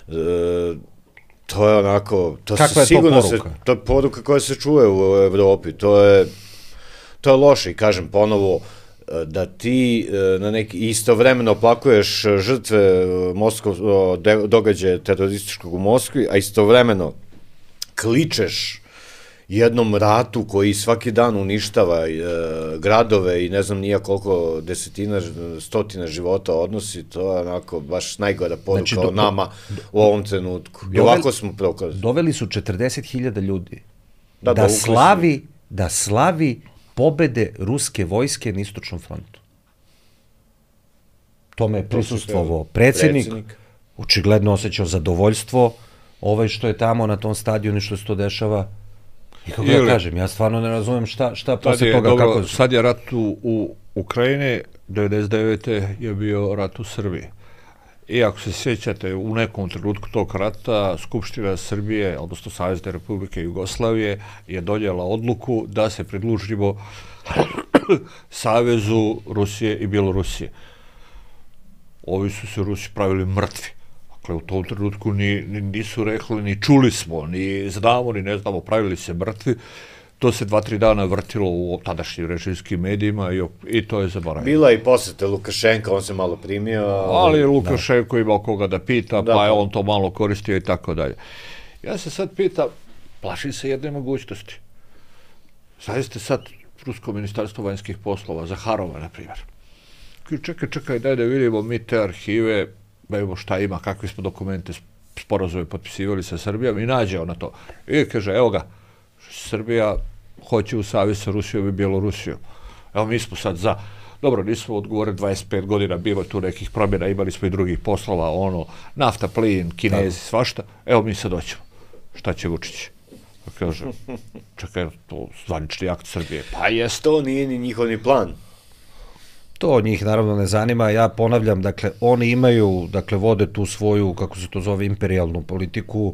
To je onako... Kakva je to poruka? To je poruka koja se čuje u Evropi. To je loše i kažem ponovo, da ti na neki istovremeno oplakuješ žrtve događaja terorističkog u Moskvi, a istovremeno kličeš jednom ratu koji svaki dan uništava gradove i ne znam nija koliko stotina života odnosi, to je onako baš najgora poruka o nama u ovom trenutku. I ovako smo prokazali. Doveli su 40.000 ljudi da slavi pobede ruske vojske na Istočnom frontu. Tome je prisustvovao predsjednik, očigledno osjećao zadovoljstvo, što je tamo na tom stadionu i što se to dešava. I kako ja kažem, ja stvarno ne razumem šta posle toga kako... Sad je rat u Ukrajini, 99. je bio rat u Srbiji. I ako se sjećate, u nekom trenutku tog rata Skupština Srbije, odnosno Savezne Republike Jugoslavije, je donijela odluku da se pridružimo Savezu Rusije i Bjelorusije. Ovi su se Rusi pravili mrtvi. Dakle, u tom trenutku nisu rekli, ni čuli smo, ni znamo, ni ne znamo, pravili se mrtvi. To se 2-3 dana vrtilo u tadašnjim režimskim medijima i to je zaboravljeno. Bila i posete Lukašenka, on se malo primio. Ali Lukašenko imao koga da pita, pa je on to malo koristio i tako dalje. Ja se sad pitam, plašim se jedne mogućnosti. Zaista sad Rusko ministarstvo vanjskih poslova, Zaharova, na primjer. Čekaj, daj da vidimo mi te arhive, da vidimo šta ima, kakvi smo dokumente, sporazume potpisivali sa Srbijom i nađe ona to. I kaže, evo ga, Srbija hoće u savez sa Rusijom i Bjelorusijom. Evo, mi smo sad za. Dobro, nismo odgovorili 25 godina, bilo tu nekih promjena, imali smo i drugih poslova, nafta, plin, Kinezi, svašta. Evo, mi sad hoćemo. Šta će Vučić? Kaže, čekaj, to zvanični akt Srbije. Pa jest. To nije ni njihov ni plan. To njih naravno ne zanima. Ja ponavljam, dakle, oni imaju, dakle, vode tu svoju, kako se to zove, imperijalnu politiku.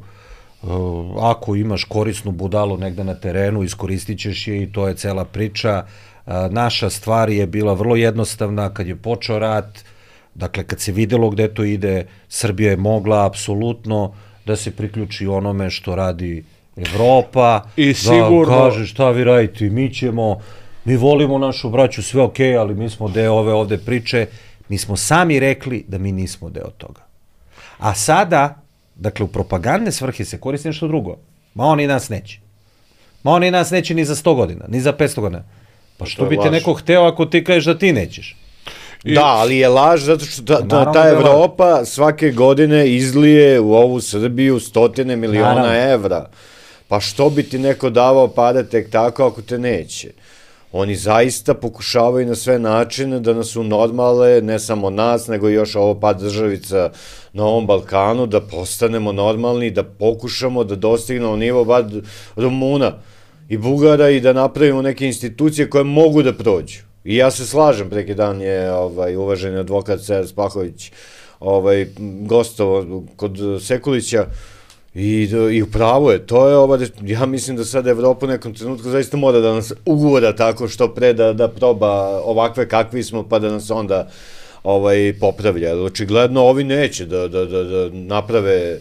Ako imaš korisnu budalu negde na terenu, iskoristit ćeš je i to je cela priča. Naša stvar je bila vrlo jednostavna kad je počeo rat, dakle kad se videlo gde to ide, Srbija je mogla apsolutno da se priključi onome što radi Evropa, i sigurno... da kaže šta vi radite, mi volimo našu braću, sve okej, ali mi smo deo ove ovde priče, mi smo sami rekli da mi nismo deo toga. A sada, dakle, u propagandne svrhe se koristi nešto drugo. Ma oni nas neće. Ma oni nas neće ni za 100 godina, ni za 500 godina. Pa što bi te neko hteo ako ti kažeš da ti nećeš? Da, ali je laž zato što ta Evropa svake godine izlije u ovu Srbiju 100 miliona evra. Pa što bi ti neko davao pare tek tako ako te neće? Oni zaista pokušavaju na sve načine da nas unormale, ne samo nas, nego i još ovo par državica na ovom Balkanu, da postanemo normalni, da pokušamo da dostignemo nivo bar Rumuna i Bugara i da napravimo neke institucije koje mogu da prođu. I ja se slažem, preki dan je uvaženi advokat Ser Spahović gostovao kod Sekulića I upravo je, to je ja mislim da sada Evropa u nekom trenutku zaista mora da nas ugura tako što pre da proba ovakve kakvi smo, pa da nas onda popravlja. Jer očigledno ovi neće da naprave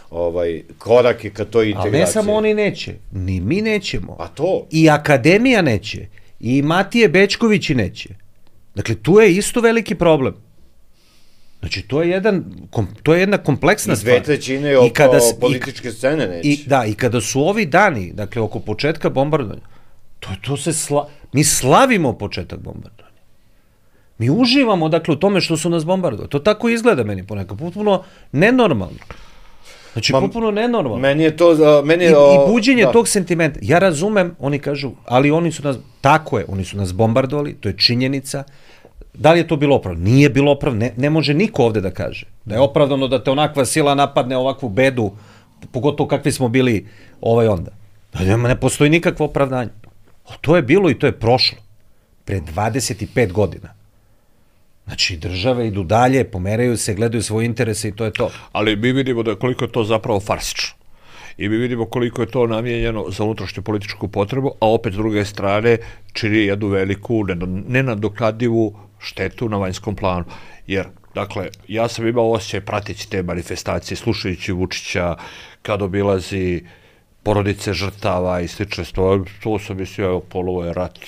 korake ka toj integraciji. Ali ne samo oni neće, ni mi nećemo. Pa to. I akademija neće, i Matije Bećkovići neće. Dakle, tu je isto veliki problem. Znači, to je jedna kompleksna stvar. I 2/3 oko političke scene neće. I kada su ovi dani, dakle, oko početka bombardovanja, mi slavimo početak bombardovanja. Mi uživamo, dakle, u tome što su nas bombardovali. To tako izgleda meni ponekad, potpuno nenormalno. Znači, potpuno nenormalno. Meni je to... I buđenje tog sentimenta. Ja razumem, oni kažu, ali oni su nas, tako je, oni su nas bombardovali, to je činjenica. Da li je to bilo opravdano? Nije bilo opravdano. Ne može niko ovde da kaže. Da je opravdano da te onakva sila napadne ovakvu bedu, pogotovo kakvi smo bili onda. Ne postoji nikakvo opravdanje. To je bilo i to je prošlo. Pre 25 godina. Znači, države idu dalje, pomeraju se, gledaju svoje interese i to je to. Ali mi vidimo da koliko je to zapravo farsično. I mi vidimo koliko je to namijenjeno za unutrašnju političku potrebu, a opet s druge strane čini jednu veliku, nenadoknadivu štetu na vanjskom planu. Jer, dakle, ja sam imao osjećaj prateći te manifestacije, slušajući Vučića kad obilazi porodice žrtava i slične stvari, to sam mislio, polovo je rat,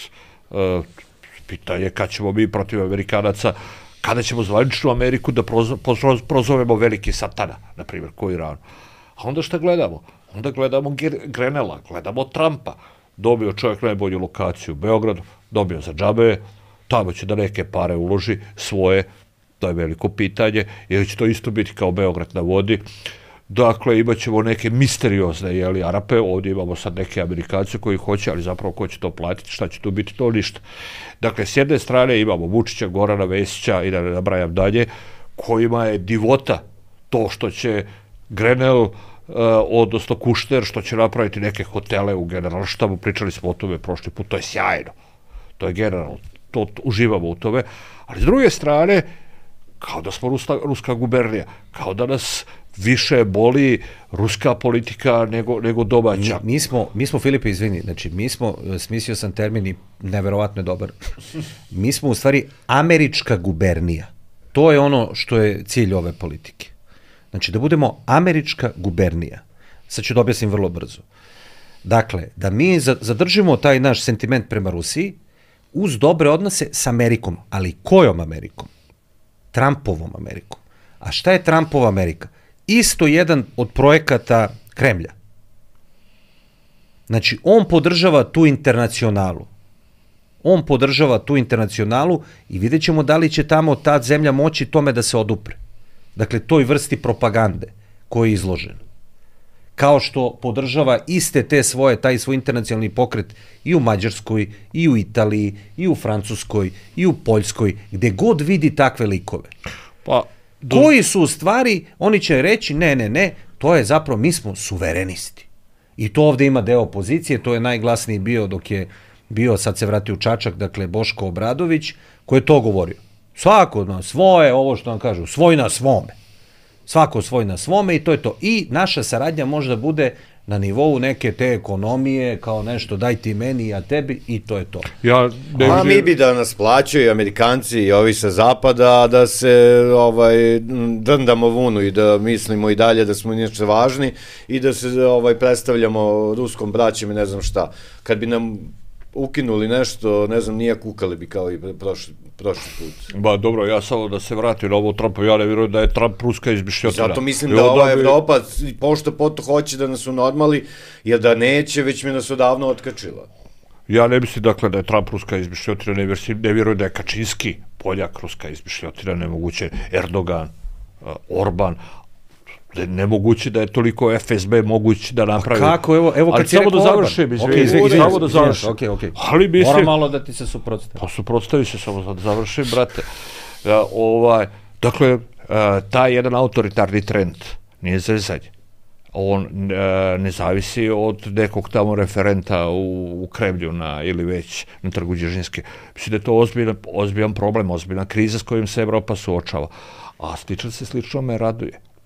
pitanje kad ćemo mi protiv Amerikanaca, kada ćemo zvaničnu Ameriku da prozovemo veliki satana, na primjer, ko Iranu. A onda šta gledamo? Onda gledamo Grenela, gledamo Trumpa. Dobio čovjek najbolju lokaciju u Beogradu, dobio za džabe, tamo će da neke pare uloži svoje, to je veliko pitanje, jer će to isto biti kao Beograd na vodi. Dakle, imat ćemo neke misteriozne Arape, ovdje imamo sad neke Amerikance koji hoće, ali zapravo ko će to platiti, šta će tu biti, to ništa. Dakle, s jedne strane imamo Vučića, Gorana Vesića i da ne nabrajam dalje, kojima je divota to što će Grenell, odnosno Kušner, što će napraviti neke hotele u Generalštabu, pričali smo o tome prošli put, to je sjajno, to je generalno, to uživamo u tome, ali s druge strane, kao da smo ruska gubernija, kao da nas više boli ruska politika nego domaća. Mi smo, Filipe, izvini, znači smislio sam termin i neverovatno je dobar, mi smo u stvari američka gubernija. To je ono što je cilj ove politike. Znači, da budemo američka gubernija. Sad ću da objasnim vrlo brzo. Dakle, da mi zadržimo taj naš sentiment prema Rusiji uz dobre odnose s Amerikom. Ali kojom Amerikom? Trumpovom Amerikom. A šta je Trumpova Amerika? Isto jedan od projekata Kremlja. Znači, on podržava tu internacionalu. I vidjet ćemo da li će tamo ta zemlja moći tome da se odupre. Dakle, toj vrsti propagande koji je izložen. Kao što podržava iste te taj svoj internacionalni pokret i u Mađarskoj, i u Italiji, i u Francuskoj, i u Poljskoj, gde god vidi takve likove. Koji su u stvari, oni će reći, ne, to je zapravo, mi smo suverenisti. I to ovde ima deo opozicije, to je najglasniji bio dok je bio, sad se vratio u Čačak, dakle, Boško Obradović, koji je to govorio. Svako na svoje, ovo što vam kažu, svoj na svome. Svako svoj na svome i to je to. I naša saradnja možda bude na nivou neke te ekonomije, kao nešto daj ti meni, ja tebi i to je to. A mi bi da nas plaćaju Amerikanci i ovi sa zapada, da se drndamo vunu i da mislimo i dalje da smo inače važni i da se predstavljamo ruskom braćem i ne znam šta. Kad bi nam ukinuli nešto, ne znam, nije kukali bi kao i prošli put. Ba, dobro, ja samo da se vratim na ovo Trumpa, ja ne vjerujem da je Trump ruska izmišljotina. Zato mislim da ova Evropa pošto poto hoće da nas unormali, jer da neće, već mi nas odavno otkačila. Ja ne mislim, dakle, da je Trump ruska izmišljotina, ne vjerujem da je Kačinski Poljak ruska izmišljotina, nemoguće Erdogan, Orban, nemoguće da je toliko FSB mogući da napravi. Kako, evo kad si rekao Orban. Samo da završim. Moram malo da ti se suprotstavi. Pa suprotstavi se, samo da završim, brate. Dakle, taj jedan autoritarni trend nije zezanje. On ne zavisi od nekog tamo referenta u Kremlju ili već na Trgu Đerđinske. Mislim da je to ozbiljan problem, ozbiljna kriza s kojim se Evropa suočava. A slično me raduje.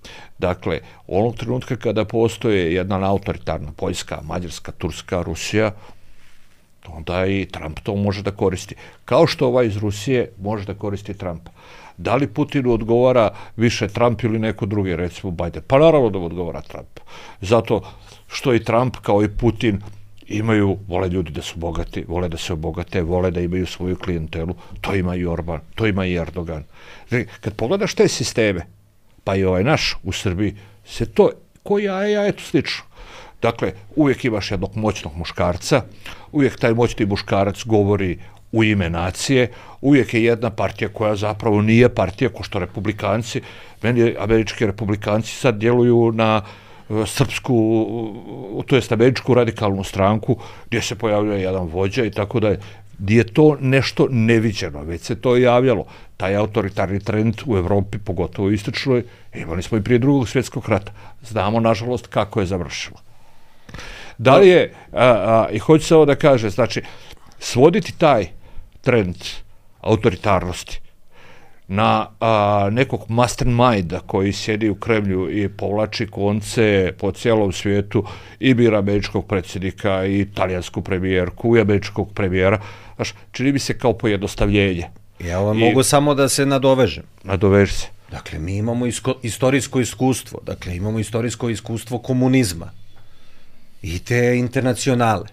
Dakle, onog trenutka kada postoje jedna autoritarna Poljska, Mađarska, Turska, Rusija, onda i Trump to može da koristi. Kao što ovaj iz Rusije može da koristi Trumpa. Da li Putinu odgovara više Trump ili neko drugi, recimo Biden? Pa naravno da mu odgovara Trump. Zato što i Trump kao i Putin vole ljudi da su bogati, vole da se obogate, vole da imaju svoju klijentelu. To ima i Orban, to ima i Erdogan. Kad pogledaš te sisteme, pa i ovaj naš u Srbiji, se to, ko ja, eto slično. Dakle, uvijek imaš jednog moćnog muškarca, uvijek taj moćni muškarac govori u ime nacije, uvijek je jedna partija koja zapravo nije partija, ko što republikanci, meni američki republikanci sad djeluju na srpsku, to jest američku radikalnu stranku, gdje se pojavljuje jedan vođa i tako da je to nešto neviđeno, već se to javljalo. Taj autoritarni trend u Evropi, pogotovo u istočnoj, imali smo i prije Drugog svjetskog rata. Znamo, nažalost, kako je završilo. Da li je, i hoću se ovo da kaže, znači, svoditi taj trend autoritarnosti na nekog masterminda koji sjedi u Kremlju i povlači konce po cijelom svijetu i bira američkog predsjednika i italijansku premijerku i američkog premijera, znaš, čini mi se kao pojednostavljenje. Ja vam mogu samo da se nadovežem. Nadoveži se. Dakle, mi imamo istorijsko iskustvo, dakle, imamo istorijsko iskustvo komunizma i te internacionale.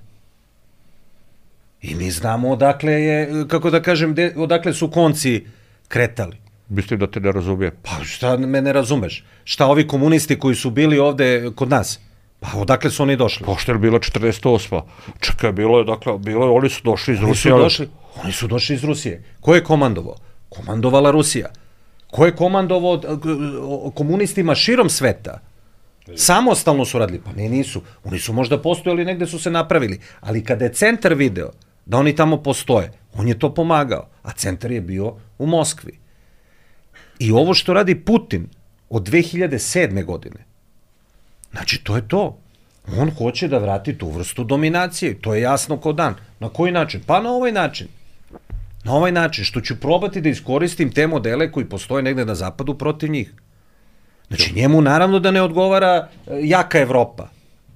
I mi znamo odakle je, kako da kažem, odakle su konci kretali. Mislim da te ne razumijem. Pa šta me ne razumeš? Šta ovi komunisti koji su bili ovde kod nas? Pa odakle su oni došli? Pošto je bila 48. Čekaj, oni su došli iz Rusije. Oni su došli iz Rusije. Ko je komandovao? Komandovala Rusija. Ko je komandovao komunistima širom sveta? Samostalno su radili. Pa ne, nisu. Oni su možda postojali, negde su se napravili. Ali kada je centar video da oni tamo postoje, on je to pomagao. A centar je bio u Moskvi. I ovo što radi Putin od 2007. godine, znači to je to. On hoće da vrati tu vrstu dominacije. To je jasno ko dan. Na koji način? Pa na ovaj način. Na ovaj način, što ću probati da iskoristim te modele koji postoje negde na zapadu protiv njih. Znači, njemu naravno da ne odgovara jaka Evropa.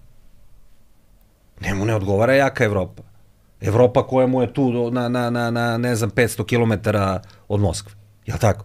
Njemu ne odgovara jaka Evropa. Evropa koja mu je tu na ne znam, 500 km od Moskve. Jel' tako?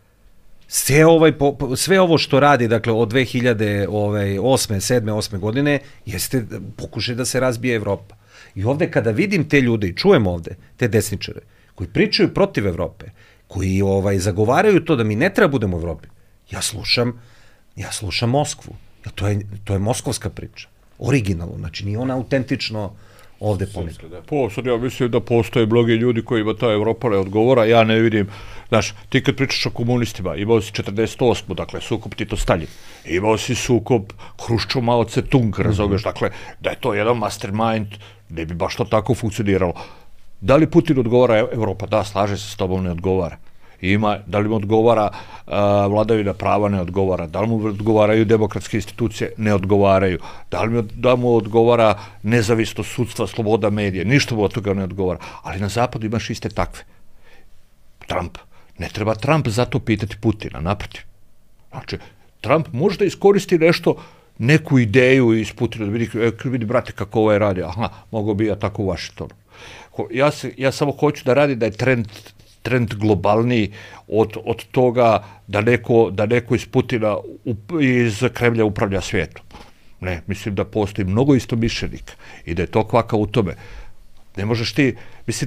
Sve ovo što radi, dakle, od 2008. 7. 8. godine, jeste pokušaj da se razbije Evropa. I ovde kada vidim te ljude i čujem ovde te desničare koji pričaju protiv Evrope, koji zagovaraju to da mi ne treba budemo u Evropi, ja slušam Moskvu. To je moskovska priča. Originalno, znači nije ona autentično ovde ponekad. Sad ja mislim da postoje mnogi ljudi kojima ta Evropa ne odgovara, ja ne vidim, znaš, ti kad pričaš o komunistima, imao si 48. dakle, sukob Tito-Stalin, imao si sukob Hruščov-Mao Tse-tung, razumiješ, dakle, da je to jedan mastermind, ne bi baš to tako funkcioniralo. Da li Putin odgovara Evropa? Da, slaže se s tobom, ne odgovara. Da li mu odgovara vladavina prava? Ne odgovara. Da li mu odgovaraju demokratske institucije? Ne odgovaraju. Da mu odgovara nezavisnost sudstva, sloboda medija? Ništa mu od toga ne odgovara. Ali na zapadu imaš iste takve. Trump. Ne treba Trump zato pitati Putina, naprotiv. Znači, Trump može da iskoristi nešto, neku ideju iz Putina, da vidi, brate, kako ovo je radi. Aha, mogo bi ja tako u Vašingtonu. Ja samo hoću da radi da je trend globalniji od toga da neko iz Putina, iz Kremlja upravlja svijetom. Ne, mislim da postoji mnogo istomišljenika i da je to kvaka u tome. Ne možeš ti, mislim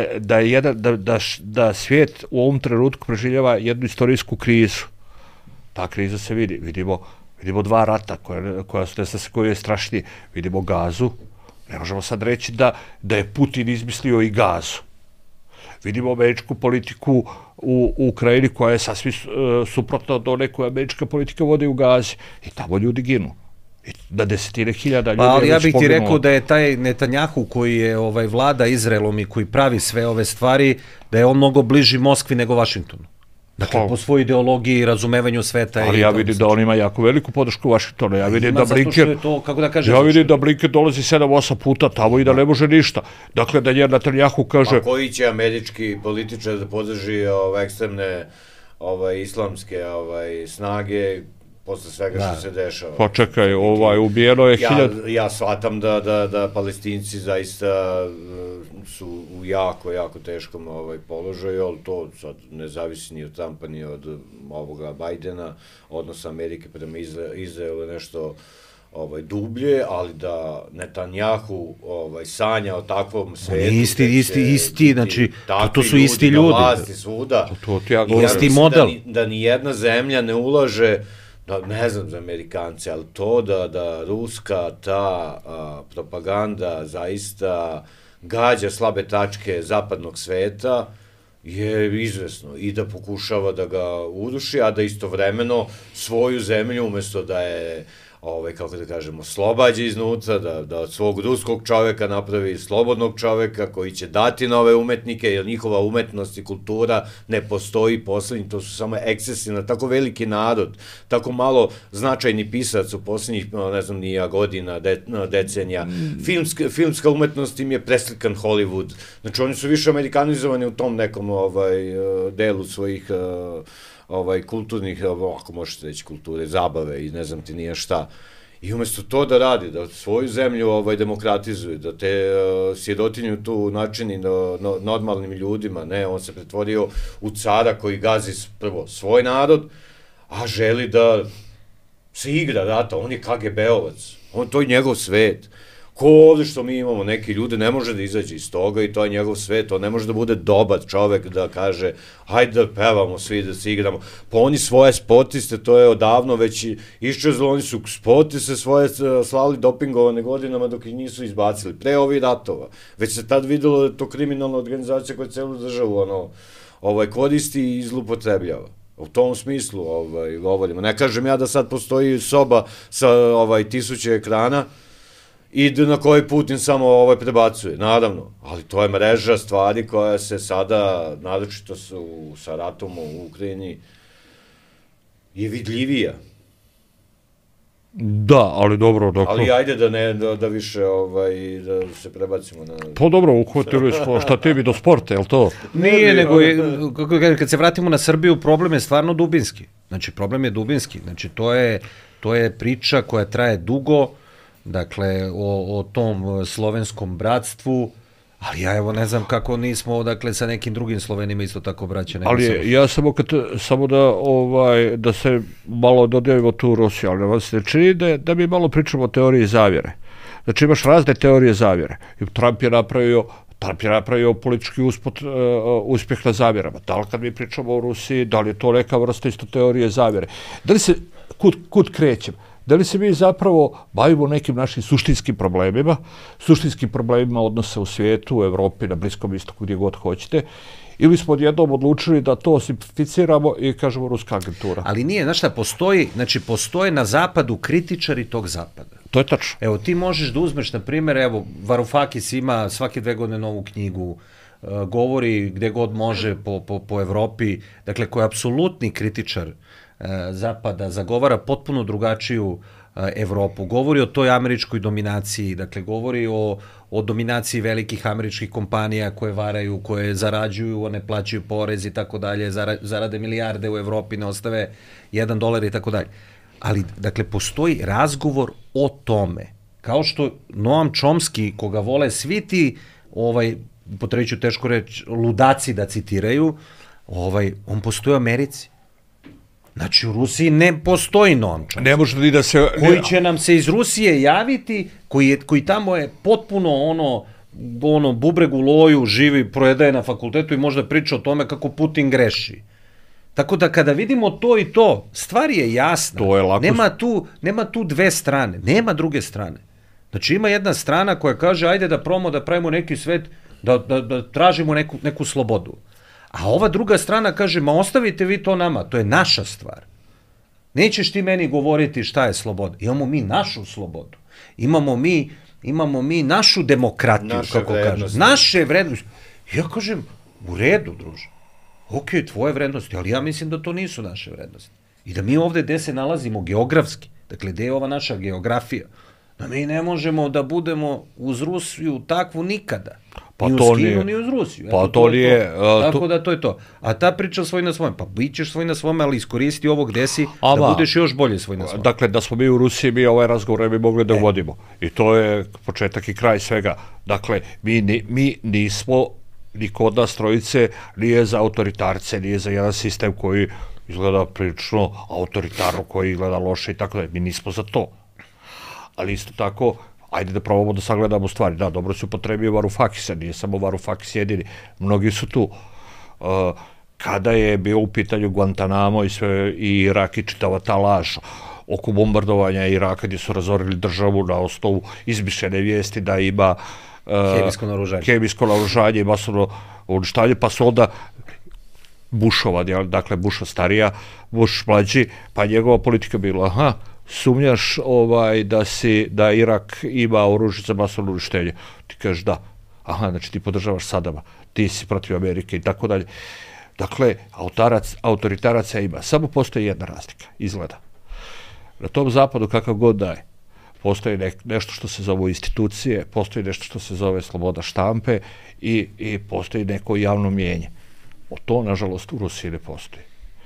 da svijet u ovom trenutku preživljava jednu istorijsku krizu. Ta kriza se vidi. Vidimo dva rata koja je strašnije. Vidimo Gazu. Ne možemo sad reći da je Putin izmislio i Gazu. Vidimo američku politiku u Ukrajini koja je sasvim suprotna od one koje američka politika vodi u Gazi. I tamo ljudi ginu. I na desetine hiljada ljudi je već poginulo. Ali ja bih ti rekao da je taj Netanjahu koji je vlada Izraelom i koji pravi sve ove stvari, da je on mnogo bliži Moskvi nego Vašingtonu. Dakle, po svojoj ideologiji i razumevanju sveta. Ali ja vidim da on ima jako veliku podršku u Vašingtonu. Ja vidim da Blinken dolazi 7-8 puta tamo i da ne može ništa. Dakle, da Netanjahu kaže... A koji će američki političar da podrži ekstremne islamske snage posle svega što se dešava. Pa čekaj, ubijeno je Ja shvatam da Palestinci zaista su u jako teškom položaju, ali to sad ne zavisi ni od Trumpa, ni od ovoga Bajdena, odnosa Amerike prema Izraelu je nešto dublje, ali da Netanjahu sanja o takvom svetu. Isti, znači, to su isti ljudi. Na vlasti svuda. Isti model. Da ni jedna zemlja ne ulaže, ne znam za Amerikance, ali to da ruska ta propaganda zaista gađa slabe tačke zapadnog sveta je izvesno i da pokušava da ga uruši, a da istovremeno svoju zemlju umesto da je kako da kažemo, slobađa iznutra, da od svog ruskog čoveka napravi slobodnog čoveka koji će dati nove umetnike, jer njihova umetnost i kultura ne postoji poslednji, to su samo ekscesi na tako veliki narod, tako malo značajni pisac u poslednjih, ne znam, nija godina, decenija. Filmska umetnost im je preslikan Hollywood. Znači, oni su više amerikanizovani u tom nekom delu svojih kulturnih, ako možete reći kulture, zabave i ne znam ti nije šta. I umesto to da radi, da svoju zemlju demokratizuju, da te sirotinju tu načini normalnim ljudima, ne, on se pretvorio u cara koji gazi prvo svoj narod, a želi da se igra rata, on je KGB-ovac, to je njegov svet. Ko ovde što mi imamo, neki ljude ne može da izađe iz toga i to je njegov svet, on ne može da bude dobar čovek da kaže hajde da pevamo svi, da se igramo. Pa oni svoje sportiste, to je odavno već iščezlo, oni su sportiste svoje slali dopingovane godinama dok ih nisu izbacili, pre ovih ratova. Već se tad videlo da je to kriminalna organizacija koja celu državu koristi i zlupotrebljava. U tom smislu govorimo. Ne kažem ja da sad postoji soba sa 1000 ekrana i na koji Putin samo prebacuje, naravno, ali to je mreža stvari koja se sada, naročito sa ratom u Ukrajini, je vidljivija. Da, ali dobro, dakle... Ali ajde da više, da se prebacimo na... Pa dobro, uhvatili smo šta tebi do sporta, je li to? Nije, nego kad se vratimo na Srbiju, problem je stvarno dubinski. Znači, problem je dubinski. Znači, to je priča koja traje dugo, dakle, o tom slovenskom bratstvu, ali ja evo ne znam kako nismo, dakle, sa nekim drugim Slovenima isto tako braće. Ali ja samo da se malo dodajemo tu u Rusiju, ali vam se čini da mi malo pričamo o teoriji zavjere. Znači imaš razne teorije zavjere. Trump je napravio politički uspjeh na zavjerama. Da li kad mi pričamo o Rusiji, da li je to neka vrsta isto teorije zavjere? Da li se, kud krećem? Da li se mi zapravo bavimo nekim našim suštinskim problemima odnosa u svijetu, u Evropi, na Bliskom istoku, gdje god hoćete, ili smo odjednom odlučili da to simplificiramo i kažemo ruska agentura? Ali nije, znaš šta, postoje na zapadu kritičari tog zapada. To je tačno. Evo, ti možeš da uzmeš, na primjer, evo, Varoufakis ima svake 2 godine novu knjigu, govori gde god može po Evropi, dakle, koji je apsolutni kritičar zapada, zagovara potpuno drugačiju Evropu, govori o toj američkoj dominaciji, dakle govori o dominaciji velikih američkih kompanija koje varaju, koje zarađuju, one plaćaju porez i tako dalje, zarade milijarde u Evropi, ne ostave $1 i tako dalje. Ali, dakle, postoji razgovor o tome, kao što Noam Chomsky, koga vole svi ti, potreću teško reći, ludaci da citiraju, on postoji u Americi. Znači, u Rusiji ne postoji Noam Chomsky. Ne može ni da se... Koji će nam se iz Rusije javiti, koji tamo je potpuno bubreg u loju, živi, projedaje na fakultetu i možda priča o tome kako Putin greši. Tako da kada vidimo to i to, stvar je jasna. To je lako. Nema tu dve strane, nema druge strane. Znači, ima jedna strana koja kaže, ajde da pravimo neki svet, da tražimo neku slobodu. A ova druga strana kaže, ma ostavite vi to nama, to je naša stvar. Nećeš ti meni govoriti šta je sloboda. Imamo mi našu slobodu. Imamo mi našu demokratiju, kako kažem. Naše vrednosti. Ja kažem, u redu, druže. Ok, tvoje vrednosti, ali ja mislim da to nisu naše vrednosti. I da mi ovde gde se nalazimo geografski, dakle, gde je ova naša geografija, da mi ne možemo da budemo uz Rusiju takvu nikada. Pa ni uz to Kinu, nije. ni uz Rusiju. Pa Eto, to nije, Tako da to je to. A ta priča svoj na svome, pa bit ćeš svoj na svome, ali iskoristi ovo gde si Ama, da budeš još bolje svoj na svome. Dakle, da smo mi u Rusiji, mi ovaj razgovor ne bi mogli da vodimo. I to je početak i kraj svega. Dakle, mi nismo, niko od nas trojice nije za autoritarce, nije za jedan sistem koji izgleda prilično autoritarno, koji izgleda loše i tako da. Mi nismo za to. Ali isto tako, ajde da probamo da sagledamo stvari. Da, dobro se upotrebio Varoufakis, nije samo Varoufakis jedini. Mnogi su tu. Kada je bio u pitanju Guantanamo i Irak i čitava ta laž oko bombardovanja Iraka gdje su razorili državu na osnovu izmišljene vijesti da ima hemijsko naoružanje i masovno uništavanje, pa su onda Bushova, dakle Busha starija, Bush mlađi, pa njegova politika bila, sumnjaš da Irak ima oružje za masovno uništenje. Ti kažeš da. Znači ti podržavaš Sadama, ti si protiv Amerike i tako dalje. Dakle, autoritaraca ima. Samo postoji jedna razlika, izgleda. Na tom zapadu, kakav god daje, postoji nešto što se zove institucije, postoji nešto što se zove sloboda štampe i postoji neko javno mijenje. To, nažalost, u Rusiji ne postoji.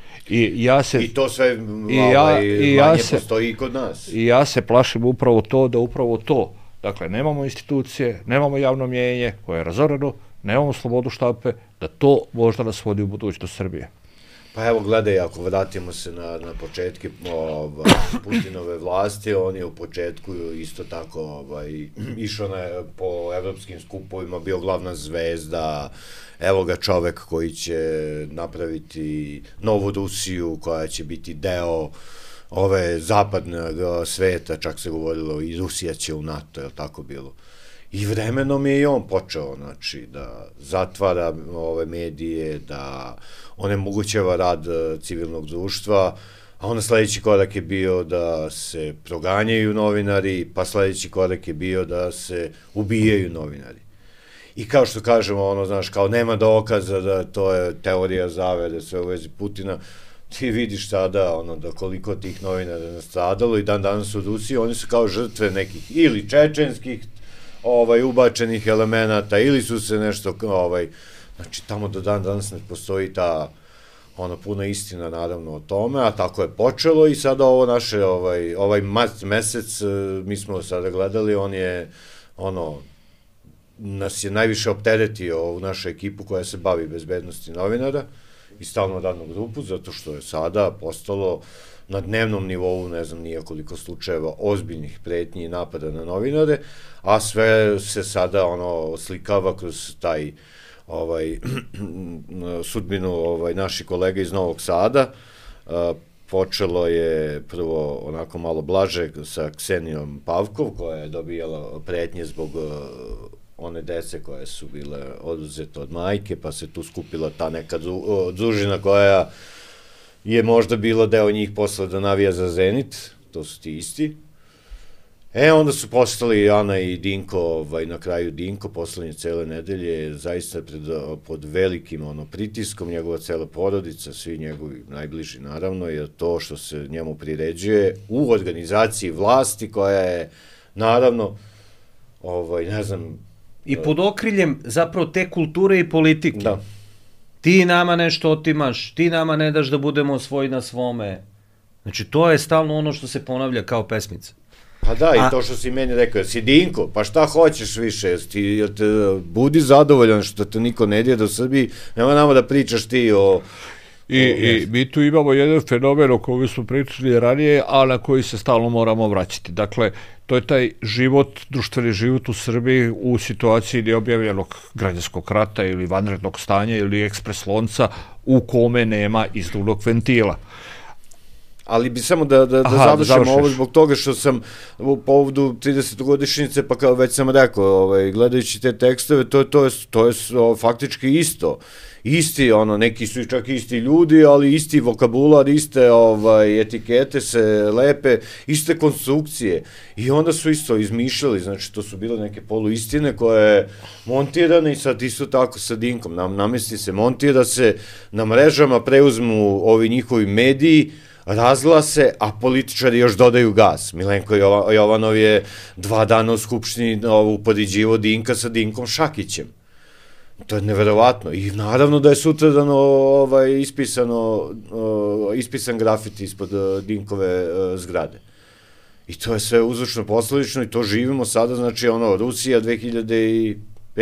I to sve manje postoji i kod nas. I ja se plašim upravo to. Dakle, nemamo institucije, nemamo javno mijenje koje je razoreno, nemamo slobodu štampe, da to možda nas vodi u budućnost Srbije. Pa evo, gledaj, ako vratimo se na početke Putinove vlasti, on je u početku isto tako išao po evropskim skupovima, bio glavna zvezda, evo ga čovek koji će napraviti novu Rusiju koja će biti deo ove zapadnog sveta, čak se govorilo i Rusija će u NATO, je li tako bilo? I vremenom je i on počeo, znači, da zatvara ove medije, da onemogućava rad civilnog društva, a onda sledeći korak je bio da se proganjaju novinari, pa sledeći korak je bio da se ubijaju novinari. I kao što kažemo, znaš, kao nema dokaza da to je teorija zavere, sve u vezi Putina, ti vidiš sada, da koliko tih novinara je nastradalo i dan danas u Rusiji, oni su kao žrtve nekih ili čečenskih ubačenih elemenata, ili su se nešto, znači tamo do dan danas ne postoji ta puna istina naravno o tome, a tako je počelo i sada ovo naše, ovaj mart mesec, mi smo sada gledali, on je, nas je najviše opteretio u našu ekipu koja se bavi bezbednosti novinara i stalno radnu grupu, zato što je sada postalo na dnevnom nivou, ne znam nije koliko slučajeva ozbiljnih pretnji i napada na novinare, a sve se sada oslikava kroz taj sudbinu naših kolega iz Novog Sada. Počelo je prvo onako malo blaže sa Ksenijom Pavkov, koja je dobijala pretnje zbog one dece koje su bile oduzete od majke, pa se tu skupila ta neka družina koja je možda bilo deo njih posle da navija za Zenit, to su ti isti. Onda su postali Ana i Dinko, na kraju Dinko, poslednje cele nedelje, zaista pod velikim pritiskom, njegova cela porodica, svi njegovi najbliži naravno, jer to što se njemu priređuje u organizaciji vlasti koja je, naravno, ne znam... I pod okriljem zapravo te kulture i politike. Da. Ti nama nešto otimaš, ti nama ne daš da budemo svoji na svome. Znači, to je stalno ono što se ponavlja kao pesmica. Pa da, i to što si meni rekao, si Dinko, pa šta hoćeš više, budi zadovoljan što te niko ne djeda u Srbiji, nema nama da pričaš ti o... I mi tu imamo jedan fenomen o kojem smo pričali ranije, a na koji se stalno moramo vraćati. Dakle, to je taj život, društveni život u Srbiji u situaciji neobjavljenog građanskog rata ili vanrednog stanja ili ekspres lonca u kome nema izduvnog ventila. Ali bi samo da završimo ovo zbog toga što sam u povodu 30-godišnjice, pa kao već sam rekao, gledajući te tekstove, to je faktički isto. Isti, neki su čak isti ljudi, ali isti vokabular, iste etikete se lepe, iste konstrukcije. I onda su isto izmišljali, znači to su bile neke poluistine koje je montirane i sad isto tako sa Dinkom. Namesti se, montira se, na mrežama preuzmu ovi njihovi mediji, razglase, a političari još dodaju gas. Milenko Jovanov je 2 dana u Skupštini upodiđivo Dinka sa Dinkom Šakićem. To je neverovatno. I naravno da je sutradan ispisan grafiti ispod Dinkove zgrade. I to je sve uzročno posledično i to živimo sada, znači Rusija 2005.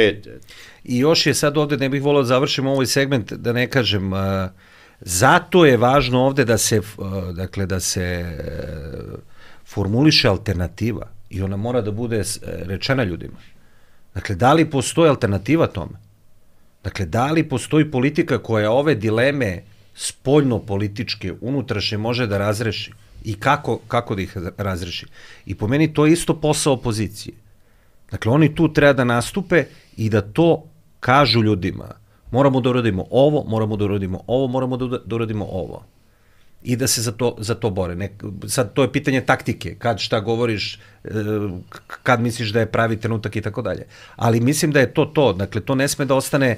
I još je sad ovde, ne bih volao da završim ovaj segment, da ne kažem, zato je važno ovde da se, dakle, da se formuliše alternativa i ona mora da bude rečena ljudima. Dakle, da li postoji alternativa tome? Dakle, da li postoji politika koja ove dileme spoljno-političke, unutrašnje može da razreši i kako da ih razreši? I po meni to je isto posao opozicije. Dakle, oni tu treba da nastupe i da to kažu ljudima. Moramo da uradimo ovo, moramo da uradimo ovo, moramo da uradimo ovo. I da se za to bore. Sad, to je pitanje taktike, kad šta govoriš, kad misliš da je pravi trenutak i tako dalje. Ali mislim da je to. Dakle, to ne sme da ostane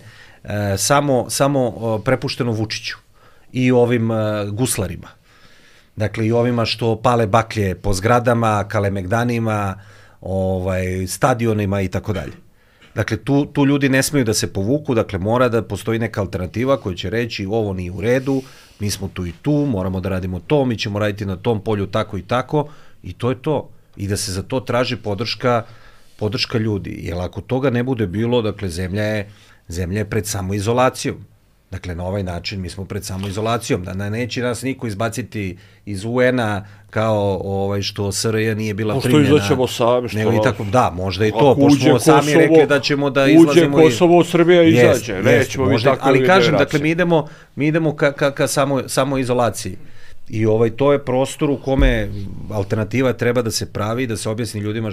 samo prepušteno Vučiću i ovim guslarima. Dakle, i ovima što pale baklje po zgradama, kalemegdanima, stadionima i tako dalje. Dakle, tu ljudi ne smeju da se povuku, dakle, mora da postoji neka alternativa koja će reći ovo nije u redu, mi smo tu i tu, moramo da radimo to, mi ćemo raditi na tom polju tako i tako, i to je to. I da se za to traži podrška ljudi. Jer ako toga ne bude bilo, dakle, zemlja je pred samoizolacijom. Dakle, na ovaj način mi smo pred samoizolacijom. Da neće nas niko izbaciti iz UN-a kao što SRJ nije bila primljena. Pošto izaćemo sami. Da, možda i to. Pošto smo sami rekli da ćemo da izlazimo. Uđe Kosovo, Srbija izađe. Nećemo mi tako. Ali kažem, dakle, mi idemo ka samoizolaciji. I to je prostor u kome alternativa treba da se pravi, da se objasni ljudima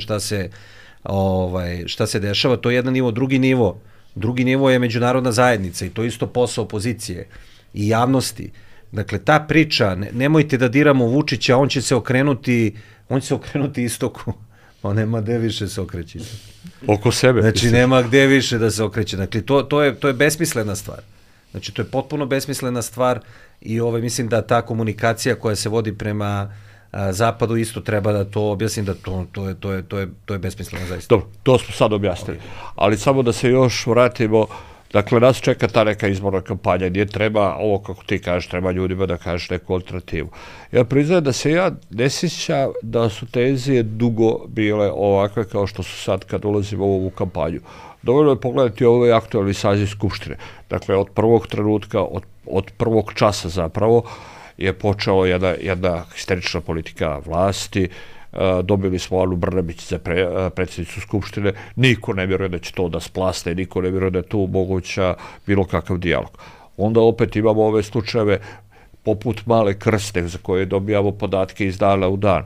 šta se dešava. To je jedan nivo. Drugi nivo je međunarodna zajednica i to je isto posao opozicije i javnosti. Dakle, ta priča, nemojte da diramo Vučića, on će se okrenuti istoku. On nema gde više se okreći. Oko sebe. Znači, nema gde više da se okreće. Dakle, to je besmislena stvar. Znači, to je potpuno besmislena stvar i mislim da ta komunikacija koja se vodi prema Zapadu isto treba da to objasnim, da to je besmisleno zaista. Dobro, to smo sad objasnili. Ali samo da se još vratimo, dakle, nas čeka ta neka izborna kampanja gdje treba, ovo kako ti kažeš, treba ljudima da kažeš neku alternativu. Ja priznajem da se ja ne sjećam da su tenzije dugo bile ovakve kao što su sad kad ulazimo u ovu kampanju. Dovoljno je pogledati ovaj aktualni saziv Skupštine. Dakle, od prvog trenutka, od prvog časa zapravo, je počela jedna histerična politika vlasti, dobili smo Anu Brnabić za predsjednicu Skupštine, niko ne vjeruje da će to da splasne, niko ne vjeruje da je tu moguća bilo kakav dijalog. Onda opet imamo ove slučajeve poput Male Krste za koje dobijamo podatke iz dana u dan.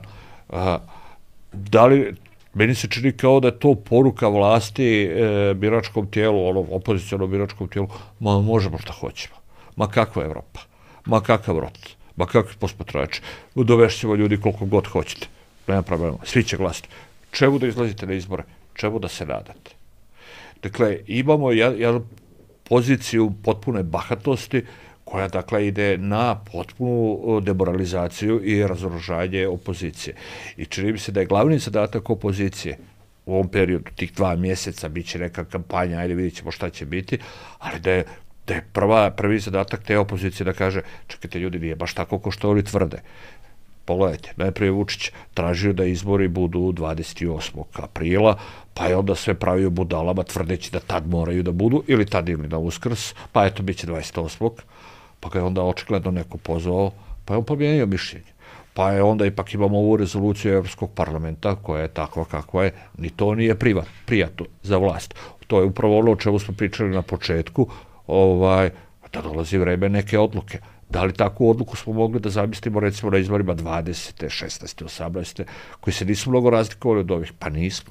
Meni se čini kao da je to poruka vlasti biračkom tijelu, opozicionom biračkom tijelu, ma možemo šta hoćemo, ma kakva Evropa, ma kakav rot, ma kakvi posmatrači, dovešćemo ljudi koliko god hoćete, nema problema, svi će glasiti. Čemu da izlazite na izbore? Čemu da se nadate? Dakle, imamo jednu poziciju potpune bahatosti koja, dakle, ide na potpunu demoralizaciju i razoružanje opozicije. I čini mi se da je glavni zadatak opozicije u ovom periodu, tih 2 mjeseca, bit će neka kampanja, ajde vidjet ćemo šta će biti, ali da je prvi zadatak te opozicije da kaže, čekajte ljudi, nije baš tako ko što oni tvrde. Pogledajte, najprije Vučić tražio da izbori budu 28. aprila, pa je onda sve pravio budalama tvrdeći da tad moraju da budu, ili tad ili na Uskrs, pa eto, bit će 28. Pa ga je onda očigledno neko pozvao, pa je on promijenio mišljenje. Pa je onda ipak imamo ovu rezoluciju Evropskog parlamenta koja je takva kakva je, ni to nije prijatno za vlast. To je upravo ono o čemu smo pričali na početku, da dolazi vreme neke odluke. Da li takvu odluku smo mogli da zamislimo recimo na izborima 20. 16. 18. koji se nisu mnogo razlikovali od ovih? Pa nismo.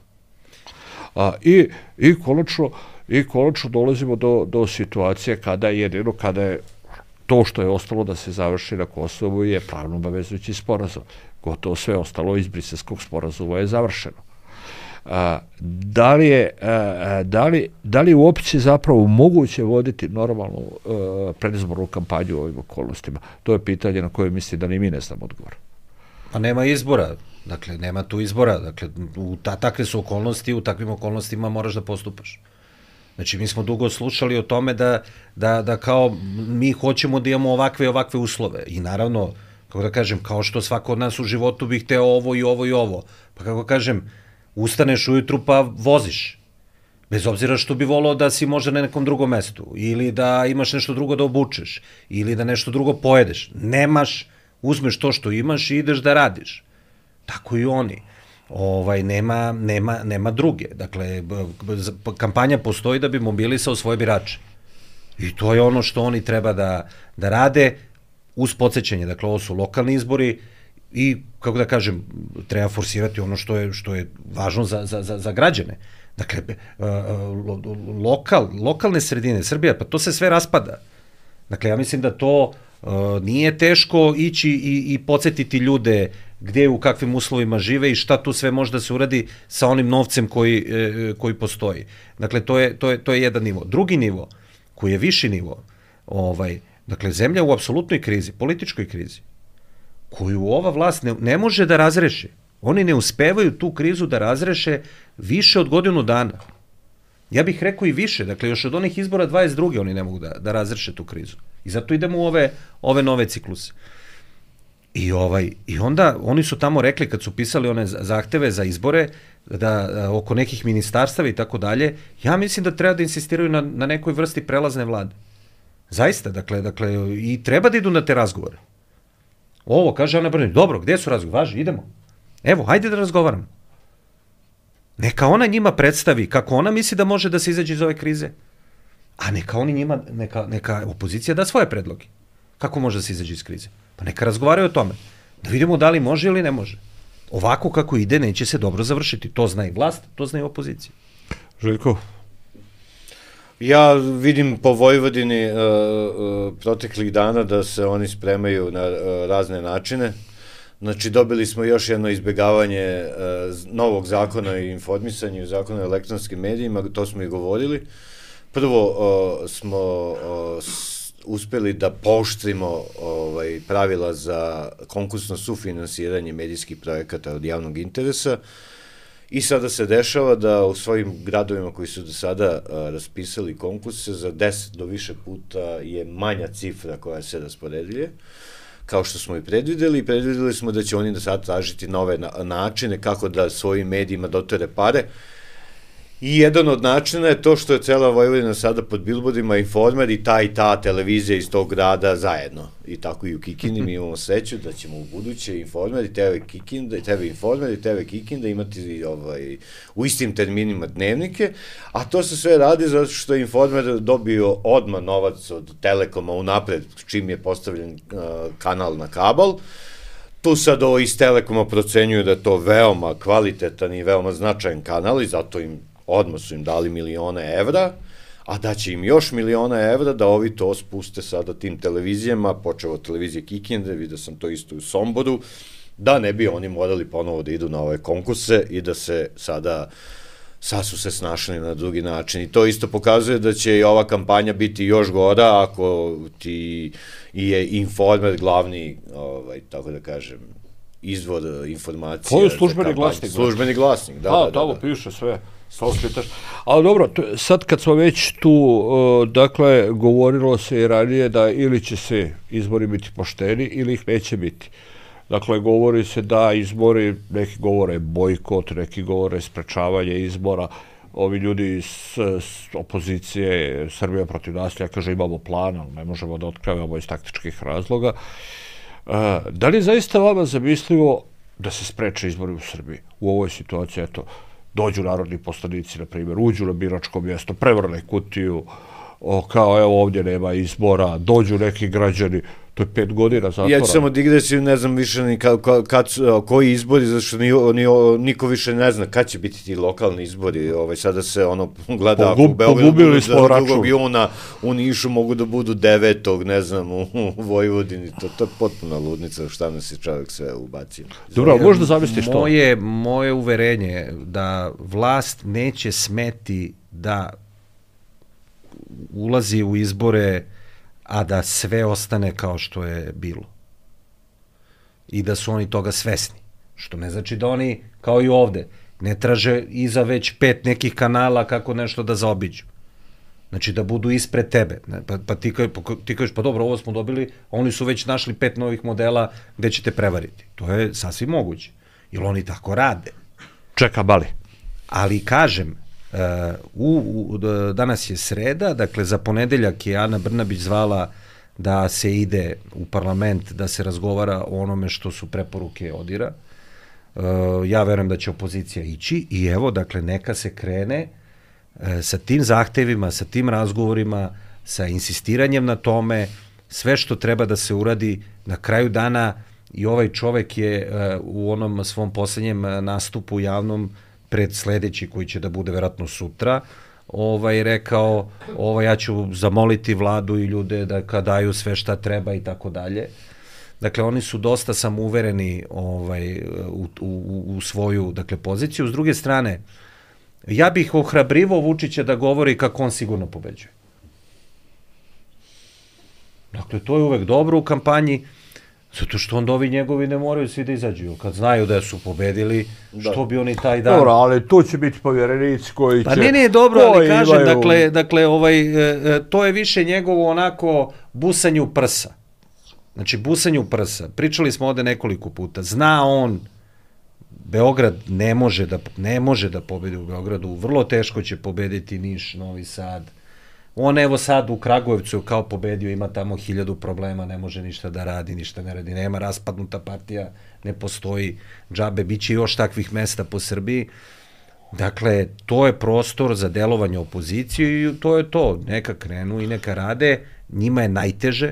I konačno dolazimo do situacije kada je to što je ostalo da se završi na Kosovu je pravno obavezujući sporazum. Gotovo sve ostalo iz Briselskog sporazuma je završeno. Da li je uopće zapravo moguće voditi normalnu predizbornu kampanju u ovim okolnostima? To je pitanje na koje misli da ni mi ne znamo odgovor. Pa nema izbora, dakle, nema tu izbora, dakle, takve su okolnosti, u takvim okolnostima moraš da postupaš. Znači, mi smo dugo slušali o tome da kao mi hoćemo da imamo ovakve i ovakve uslove. I naravno, kako da kažem, kao što svako od nas u životu bi hteo ovo i ovo i ovo. Pa kako kažem, ustaneš ujutru pa voziš. Bez obzira što bi volao da si možda na nekom drugom mestu. Ili da imaš nešto drugo da obučeš. Ili da nešto drugo pojedeš. Nemaš, uzmeš to što imaš i ideš da radiš. Tako i oni. Nema druge. Dakle, kampanja postoji da bi mobilisao svoje birače. I to je ono što oni treba da rade uz podsjećanje. Dakle, ovo su lokalni izbori i, kako da kažem, treba forsirati ono što je važno za građane. Dakle, lokalne sredine, Srbija, pa to se sve raspada. Dakle, ja mislim da to nije teško ići i podsjetiti ljude gde u kakvim uslovima žive i šta tu sve može da se uradi sa onim novcem koji postoji. Dakle, to je jedan nivo. Drugi nivo, koji je viši nivo, dakle, zemlja u apsolutnoj krizi, političkoj krizi, koju ova vlast ne može da razreši. Oni ne uspevaju tu krizu da razreše više od godinu dana. Ja bih rekao i više, dakle, još od onih izbora 22. oni ne mogu da razreše tu krizu. I zato idemo u ove nove cikluse. I onda oni su tamo rekli, kad su pisali one zahteve za izbore, da oko nekih ministarstava i tako dalje, ja mislim da treba da insistiraju na nekoj vrsti prelazne vlade. Zaista, dakle, i treba da idu na te razgovore. Ovo, kaže Ana Brnabić, dobro, gde su razgovori? Važi, idemo. Evo, hajde da razgovaramo. Neka ona njima predstavi kako ona misli da može da se izađe iz ove krize, a neka oni njima, neka opozicija da svoje predloge. Kako može da se izađe iz krize? Pa neka razgovaraju o tome. Da vidimo da li može ili ne može. Ovako kako ide, neće se dobro završiti. To zna i vlast, to zna i opozicija. Željko? Ja vidim po Vojvodini proteklih dana da se oni spremaju na razne načine. Znači, dobili smo još jedno izbjegavanje novog zakona o informisanju i zakona o elektronskim medijima, to smo i govorili. Prvo smo uspeli da pooštrimo pravila za konkursno sufinansiranje medijskih projekata od javnog interesa i sada se dešava da u svojim gradovima koji su do sada raspisali konkurse za 10 do više puta je manja cifra koja se rasporedilje, kao što smo i predvideli smo da će oni da sad tražiti nove načine kako da svojim medijima dotere pare. I jedan od načina je to što je cela Vojvodina sada pod bilbordima Informer i ta televizija iz tog grada zajedno. I tako i u Kikindi mi imamo sreću da ćemo u buduće Informer i TV Informer i TV Kikinda imati u istim terminima dnevnike, a to se sve radi zato što je Informer dobio odmah novac od Telekoma unapred čim je postavljen kanal na kabal. Tu sad iz Telekoma procenjuju da je to veoma kvalitetan i veoma značajan kanal i zato odmah su im dali milione evra, a da će im još miliona evra da ovi to spuste sada tim televizijama, počeo od televizije Kikinde, vidio sam to isto u Somboru, da ne bi oni morali ponovo da idu na ove konkurse i da se sad su se snašli na drugi način. I to isto pokazuje da će i ova kampanja biti još gora ako ti je Informer glavni, tako da kažem, izvor informacija. To je službeni glasnik. Službeni glasnik, da. Tamo piše sve. Ali dobro, sad kad smo već tu, dakle, govorilo se i ranije da ili će se izbori biti pošteni ili ih neće biti. Dakle, govori se da izbori, neki govore bojkot, neki govore sprečavanje izbora, ovi ljudi iz opozicije Srbija protiv nasilja kaže imamo plan, ali ne možemo da otkrivamo iz taktičkih razloga. Da li je zaista vama zamislivo da se spreče izbori u Srbiji u ovoj situaciji? Eto, dođu narodni poslanici, na primjer, uđu na biračko mjesto, prevrne kutiju, kao evo ovdje nema izbora, dođu neki građani, to je 5 godina zatvora. Ja ću samo digresiju, ne znam više ni koji izbori, zašto niko više ne zna kad će biti ti lokalni izbori. Sada se gleda, ako u Beogradu budu 2. juna, u Nišu mogu da budu 9. ne znam, u Vojvodini. To je potpuna ludnica, šta nas je čovjek sve ubacio. Dobro, možda zamisliš to? Moje uverenje je da vlast neće smeti da ulazi u izbore, a da sve ostane kao što je bilo. I da su oni toga svesni. Što ne znači da oni, kao i ovde, ne traže iza već 5 nekih kanala kako nešto da zaobiđu. Znači da budu ispred tebe. Pa ti kažeš, pa dobro, ovo smo dobili, oni su već našli 5 novih modela gde ćete prevariti. To je sasvim moguće. Jer oni tako rade. Čeka Bali. Ali kažem, danas je sreda, dakle za ponedeljak je Ana Brnabić zvala da se ide u parlament, da se razgovara o onome što su preporuke ODIR-a. Ja verujem da će opozicija ići i evo, dakle, neka se krene sa tim zahtevima, sa tim razgovorima, sa insistiranjem na tome, sve što treba da se uradi. Na kraju dana i ovaj čovek je u onom svom poslednjem nastupu javnom pred sledeći, koji će da bude verovatno sutra, rekao, ja ću zamoliti vladu i ljude da daju sve šta treba i tako dalje. Dakle, oni su dosta samouvereni u svoju, dakle, poziciju. S druge strane, ja bih ohrabrivo Vučića da govori kako on sigurno pobeđuje. Dakle, to je uvek dobro u kampanji, zato što onda ovi njegovi ne moraju svi da izađu. Kad znaju da su pobedili, što bi oni taj dan... Dobro, ali tu će biti povjerenici koji će... Pa ne, dobro, ali kažem, dakle, to je više njegovo onako busanje u prsa. Znači, busanje u prsa. Pričali smo ovde nekoliko puta. Zna on, Beograd ne može da pobedi u Beogradu. Vrlo teško će pobediti Niš, Novi Sad. On evo sad u Kragujevcu kao pobedio, ima tamo 1000 problema, ne može ništa da radi, ništa ne radi, nema, raspadnuta partija, ne postoji, džabe, bit će još takvih mesta po Srbiji. Dakle, to je prostor za delovanje opozicije i to je to. Neka krenu i neka rade, njima je najteže,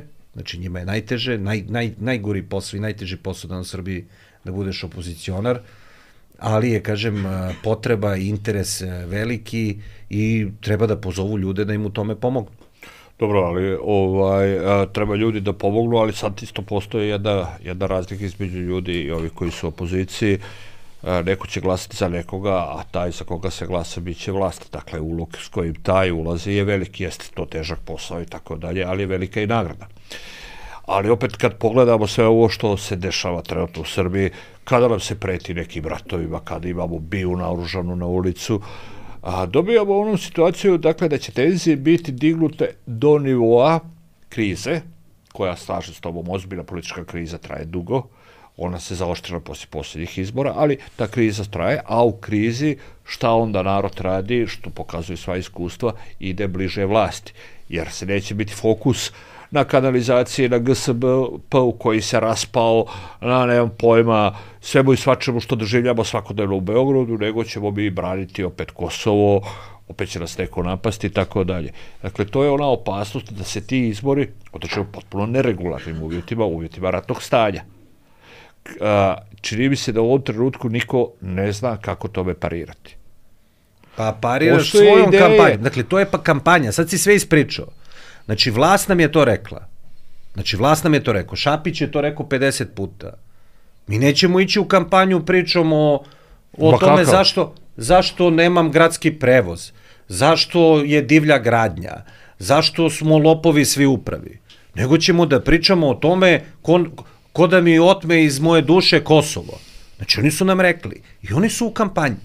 najgori posao i najteži posao da na Srbiji da budeš opozicionar, ali je, kažem, potreba i interes veliki i treba da pozovu ljude da im u tome pomognu. Dobro, ali treba ljudi da pomognu, ali sad isto postoji jedna razlika između ljudi i ovi koji su u opoziciji. Neko će glasati za nekoga, a taj za koga se glasa bit će vlast. Dakle, ulog s kojim taj ulazi je veliki, jeste to težak posao i tako dalje, ali je velika i nagrada. Ali opet kad pogledamo sve ovo što se dešava trenutno u Srbiji, kada nam se preti nekim ratovima, kada imamo BIA naoružanu na ulicu, dobijamo onu situaciju, dakle, da će tenzije biti dignute do nivoa krize, koja, slažem s tobom, ozbiljna politička kriza traje dugo, ona se zaoštrila poslije posljednjih izbora, ali ta kriza traje, a u krizi šta onda narod radi, što pokazuje sva iskustva, ide bliže vlasti, jer se neće biti fokus na kanalizaciji, na GSB koji se raspao, na, nemam pojma, svemu i svačemu što doživljamo svakodnevno u Beogradu, nego ćemo mi braniti opet Kosovo, opet će nas neko napasti i tako dalje. Dakle, to je ona opasnost da se ti izbori održe u potpuno neregularnim uvjetima ratnog stanja. Čini mi se da u ovom trenutku niko ne zna kako tome parirati. Pa pariraš svojom kampanjom. Dakle, to je pa kampanja. Sad si sve ispričao. Znači, vlast nam je to rekla. Šapić je to rekao 50 puta. Mi nećemo ići u kampanju pričom o tome zašto nemam gradski prevoz, zašto je divlja gradnja, zašto smo lopovi svi upravi. Nego ćemo da pričamo o tome ko da mi otme iz moje duše Kosovo. Znači, oni su nam rekli. I oni su u kampanji.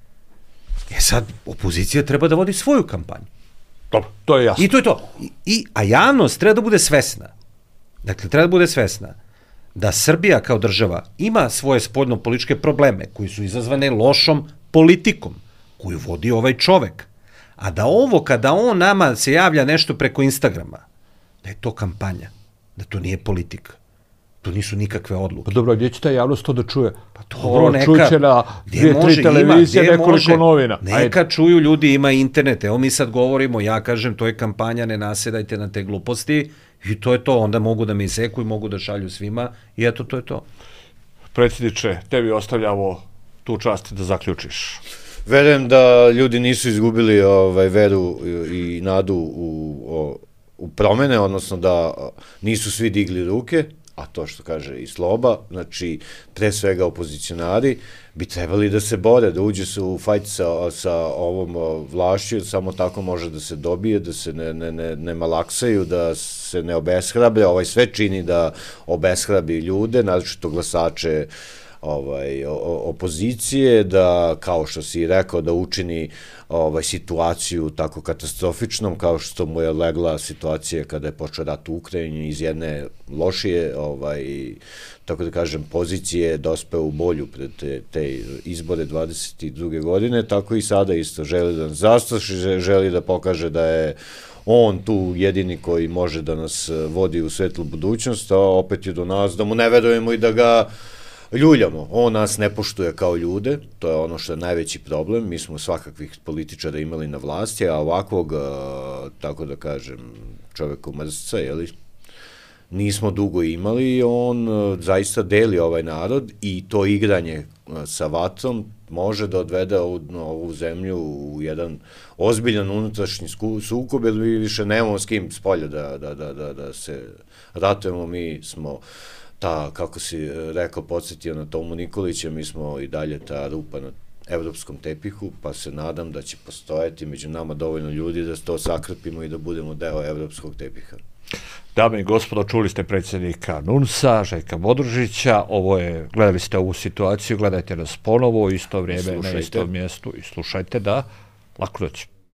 Sad, opozicija treba da vodi svoju kampanju. Dobro, to je jasno. I to je to. A javnost treba da bude svesna. Dakle, treba da bude svesna da Srbija kao država ima svoje spoljno-političke probleme koji su izazvane lošom politikom koju vodi ovaj čovek. A da ovo, kada on nama se javlja nešto preko Instagrama, da je to kampanja, da to nije politika. To nisu nikakve odluke. Pa dobro, gdje će ta javnost to da čuje? Pa dobro, neka, čuće na 2-3 televizije, nekoliko novina. Neka čuju ljudi, ima internet. Evo mi sad govorimo, ja kažem, to je kampanja, ne nasedajte na te gluposti i to je to. Onda mogu da mi iseku i mogu da šalju svima i eto, to je to. Predsjedniče, tebi ostavljamo tu čast da zaključiš. Verujem da ljudi nisu izgubili veru i nadu u promene, odnosno da nisu svi digli ruke, a to što kaže i Sloba, znači pre svega opozicionari bi trebali da se bore, da uđe se u fajt sa ovom vlašću, samo tako može da se dobije, da se ne malaksaju, da se ne obeshrabre, sve čini da obeshrabi ljude, naročito glasače opozicije, da, kao što si rekao, da učini situaciju tako katastrofičnom, kao što mu je legla situacija kada je počeo rat u Ukrajini iz jedne lošije, tako da kažem, pozicije dospeo u bolju pred te izbore 22. godine, tako i sada isto želi da nas zastraši, želi da pokaže da je on tu jedini koji može da nas vodi u svetlu budućnost, a opet je do nas da mu ne verujemo i da ga ljuljamo. On nas ne poštuje kao ljude, to je ono što je najveći problem. Mi smo svakakvih političara imali na vlasti, a ovakvog, tako da kažem, čovekomrsca, nismo dugo imali i on zaista deli ovaj narod i to igranje sa vatrom može da odvede ovu zemlju u jedan ozbiljan unutrašnji sukob, jer mi više nemamo s kim s polja da se ratujemo, mi smo kako si rekao, podsjetio na Tomu Nikolića, mi smo i dalje ta rupa na evropskom tepihu, pa se nadam da će postojati među nama dovoljno ljudi da to sakrpimo i da budemo deo evropskog tepiha. Dame i gospodo, čuli ste predsjednika NUNS-a, Željka Bodružića, gledali ste ovu situaciju, gledajte nas ponovo u isto vrijeme, na istom mjestu i slušajte, da, lako doći.